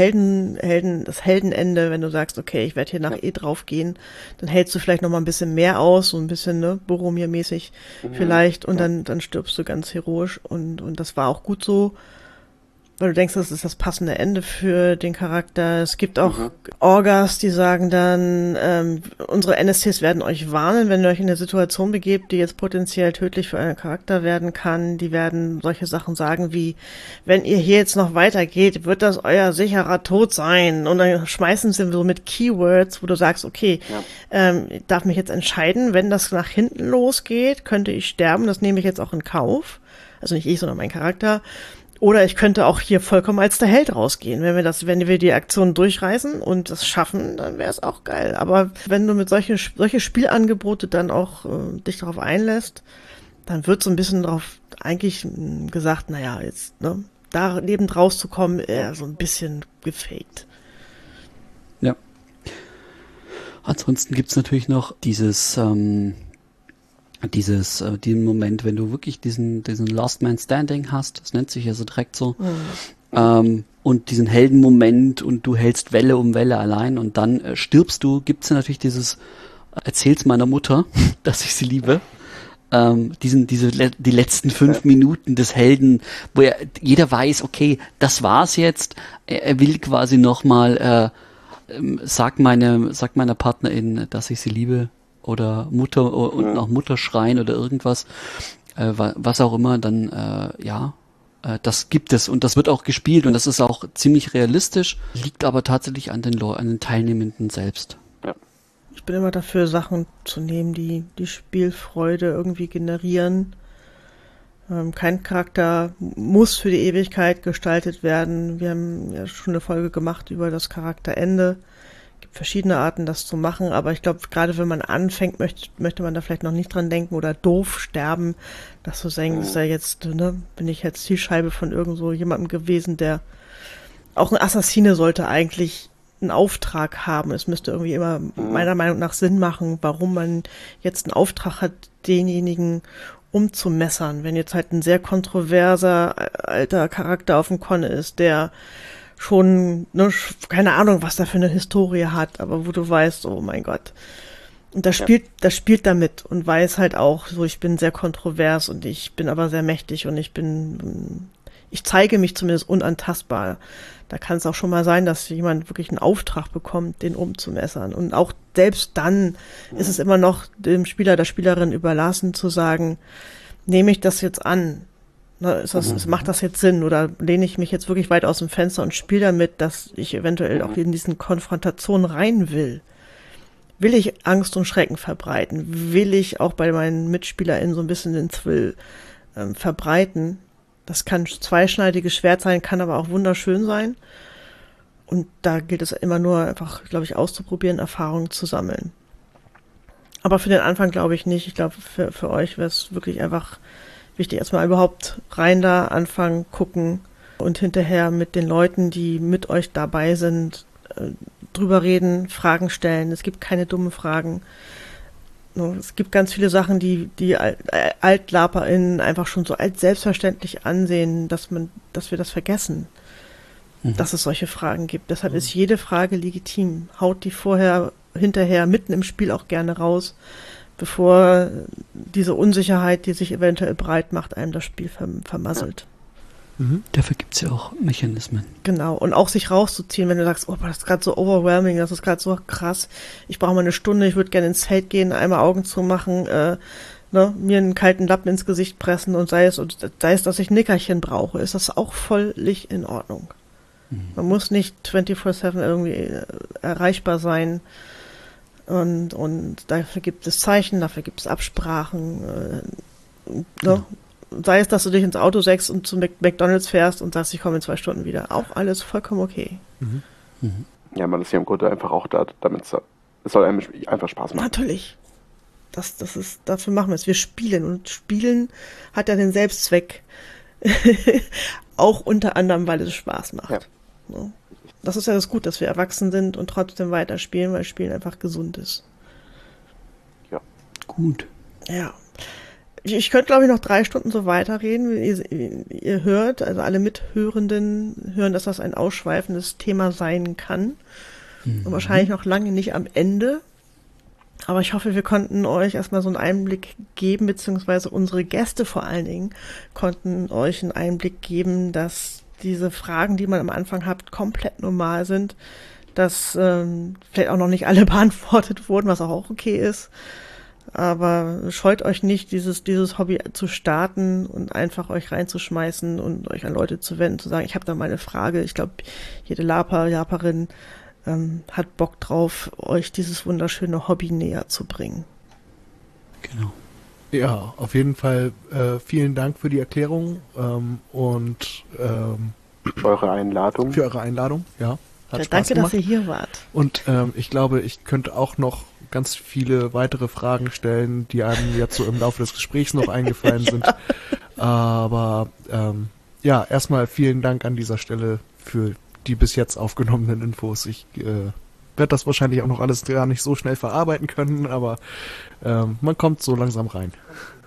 Heldenende, wenn du sagst, okay, ich werde hier nach drauf gehen, dann hältst du vielleicht noch mal ein bisschen mehr aus, so ein bisschen, Boromir-mäßig vielleicht, und dann stirbst du ganz heroisch und das war auch gut so. Weil du denkst, das ist das passende Ende für den Charakter. Es gibt auch Orgas, die sagen dann, unsere NSCs werden euch warnen, wenn ihr euch in eine Situation begebt, die jetzt potenziell tödlich für euren Charakter werden kann. Die werden solche Sachen sagen wie, wenn ihr hier jetzt noch weitergeht, wird das euer sicherer Tod sein. Und dann schmeißen sie so mit Keywords, wo du sagst, okay, ich darf mich jetzt entscheiden, wenn das nach hinten losgeht, könnte ich sterben. Das nehme ich jetzt auch in Kauf. Also nicht ich, sondern mein Charakter. Oder ich könnte auch hier vollkommen als der Held rausgehen. Wenn wir die Aktion durchreißen und das schaffen, dann wäre es auch geil. Aber wenn du mit solche Spielangebote dann auch dich darauf einlässt, dann wird so ein bisschen darauf eigentlich gesagt, naja, jetzt, da lebend rauszukommen, eher so ein bisschen gefaked. Ja. Ansonsten gibt's natürlich noch diesen Moment, wenn du wirklich diesen Last Man Standing hast, das nennt sich ja so direkt so, und diesen Heldenmoment und du hältst Welle um Welle allein und dann stirbst du, gibt's ja natürlich erzähl's meiner Mutter, dass ich sie liebe, die letzten 5 Minuten des Helden, wo jeder weiß, okay, das war's jetzt. Er will quasi nochmal, sag meiner Partnerin, dass ich sie liebe, oder Mutter und auch Mutter schreien oder irgendwas, was auch immer, dann das gibt es und das wird auch gespielt und das ist auch ziemlich realistisch, liegt aber tatsächlich an den Teilnehmenden selbst. Ja. Ich bin immer dafür, Sachen zu nehmen, die Spielfreude irgendwie generieren. Kein Charakter muss für die Ewigkeit gestaltet werden. Wir haben ja schon eine Folge gemacht über das Charakterende. Es gibt verschiedene Arten, das zu machen, aber ich glaube, gerade wenn man anfängt, möchte man da vielleicht noch nicht dran denken oder doof sterben, dass du denkst, bin ich jetzt Zielscheibe von irgend so jemandem gewesen, der auch ein Assassine sollte eigentlich einen Auftrag haben. Es müsste irgendwie immer meiner Meinung nach Sinn machen, warum man jetzt einen Auftrag hat, denjenigen umzumessern. Wenn jetzt halt ein sehr kontroverser alter Charakter auf dem Con ist, der schon, keine Ahnung, was da für eine Historie hat, aber wo du weißt, oh mein Gott. Und das spielt damit und weiß halt auch, so ich bin sehr kontrovers und ich bin aber sehr mächtig und ich zeige mich zumindest unantastbar. Da kann es auch schon mal sein, dass jemand wirklich einen Auftrag bekommt, den umzumessern. Und auch selbst dann ist es immer noch dem Spieler, der Spielerin überlassen zu sagen, nehme ich das jetzt an? Macht das jetzt Sinn? Oder lehne ich mich jetzt wirklich weit aus dem Fenster und spiele damit, dass ich eventuell auch in diesen Konfrontationen rein will? Will ich Angst und Schrecken verbreiten? Will ich auch bei meinen MitspielerInnen so ein bisschen den Thrill verbreiten? Das kann zweischneidiges Schwert sein, kann aber auch wunderschön sein. Und da gilt es immer nur einfach, glaube ich, auszuprobieren, Erfahrungen zu sammeln. Aber für den Anfang glaube ich nicht. Ich glaube, für euch wäre es wirklich einfach wichtig, erstmal überhaupt rein da anfangen, gucken und hinterher mit den Leuten, die mit euch dabei sind, drüber reden, Fragen stellen. Es gibt keine dummen Fragen. Es gibt ganz viele Sachen, die AltlaperInnen einfach schon so als selbstverständlich ansehen, dass wir das vergessen, dass es solche Fragen gibt. Deshalb ist jede Frage legitim. Haut die hinterher, mitten im Spiel auch gerne raus, bevor diese Unsicherheit, die sich eventuell breit macht, einem das Spiel vermasselt. Dafür gibt es ja auch Mechanismen. Genau, und auch sich rauszuziehen, wenn du sagst, oh, das ist gerade so overwhelming, das ist gerade so krass, ich brauche mal eine Stunde, ich würde gerne ins Zelt gehen, einmal Augen zumachen, mir einen kalten Lappen ins Gesicht pressen und sei es, dass ich ein Nickerchen brauche, ist das auch völlig in Ordnung. Man muss nicht 24/7 irgendwie erreichbar sein und dafür gibt es Zeichen, dafür gibt es Absprachen, sei es, dass du dich ins Auto setzt und zu McDonald's fährst und sagst, ich komme in 2 Stunden wieder. Auch alles vollkommen okay. Ja, man ist ja im Grunde einfach auch da, es soll einem einfach Spaß machen. Natürlich. Dafür machen wir es. Wir spielen und Spielen hat ja den Selbstzweck. Auch unter anderem, weil es Spaß macht. Ja. Das ist ja das Gute, dass wir erwachsen sind und trotzdem weiterspielen, weil Spielen einfach gesund ist. Ja. Gut. Ja. Ich könnte, glaube ich, noch 3 Stunden so weiterreden. Ihr hört, also alle Mithörenden hören, dass das ein ausschweifendes Thema sein kann. Und wahrscheinlich noch lange nicht am Ende. Aber ich hoffe, wir konnten euch erstmal so einen Einblick geben, beziehungsweise unsere Gäste vor allen Dingen konnten euch einen Einblick geben, dass diese Fragen, die man am Anfang hat, komplett normal sind. Dass vielleicht auch noch nicht alle beantwortet wurden, was auch okay ist. Aber scheut euch nicht, dieses Hobby zu starten und einfach euch reinzuschmeißen und euch an Leute zu wenden, zu sagen, ich habe da mal eine Frage. Ich glaube, jede Japanerin hat Bock drauf, euch dieses wunderschöne Hobby näher zu bringen. Genau. Ja, auf jeden Fall vielen Dank für die Erklärung und eure Einladung. Für eure Einladung, ja. Hat Spaß danke, gemacht. dass ihr hier wart. Und ich glaube, ich könnte auch noch ganz viele weitere Fragen stellen, die einem jetzt so im Laufe des Gesprächs noch eingefallen sind. Aber erstmal vielen Dank an dieser Stelle für die bis jetzt aufgenommenen Infos. Ich werde das wahrscheinlich auch noch alles gar nicht so schnell verarbeiten können, aber man kommt so langsam rein. Ja.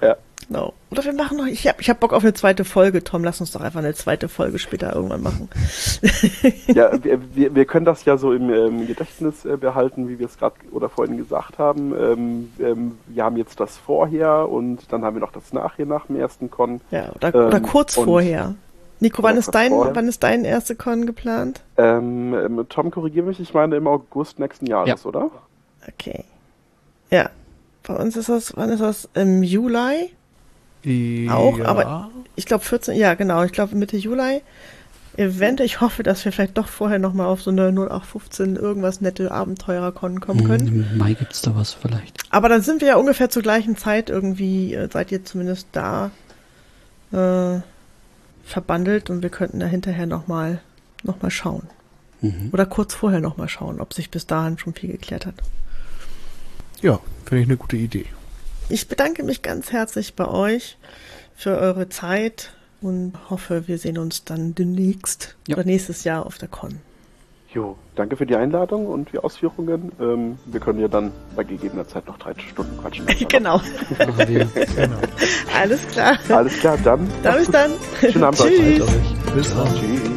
Genau. Oder wir machen noch, ich hab Bock auf eine zweite Folge, Tom, lass uns doch einfach eine zweite Folge später irgendwann machen. Ja, wir können das ja so im Gedächtnis behalten, wie wir es gerade oder vorhin gesagt haben. Wir haben jetzt das vorher und dann haben wir noch das nachher nach dem ersten Con. Ja, oder kurz vorher. Nico, wann ist dein erste Con geplant? Tom, korrigiere mich, ich meine im August nächsten Jahres, oder? Okay. Ja. Bei uns ist wann ist das? Im Juli? Auch, aber ich glaube 14, ja genau, ich glaube Mitte Juli. Ich hoffe, dass wir vielleicht doch vorher nochmal auf so eine 0815 irgendwas nette Abenteurer-Con kommen können. Im Mai gibt's da was vielleicht. Aber dann sind wir ja ungefähr zur gleichen Zeit irgendwie, seid ihr zumindest da verbandelt und wir könnten da hinterher nochmal schauen. Oder kurz vorher nochmal schauen, ob sich bis dahin schon viel geklärt hat. Ja, finde ich eine gute Idee. Ich bedanke mich ganz herzlich bei euch für eure Zeit und hoffe, wir sehen uns dann demnächst oder nächstes Jahr auf der Con. Jo, danke für die Einladung und die Ausführungen. Wir können ja dann bei gegebener Zeit noch 3 Stunden quatschen. Genau. Alles klar. Alles klar, dann. Bis dann. Schönen Abend Tschüss. euch. Bis dann. Tschüss.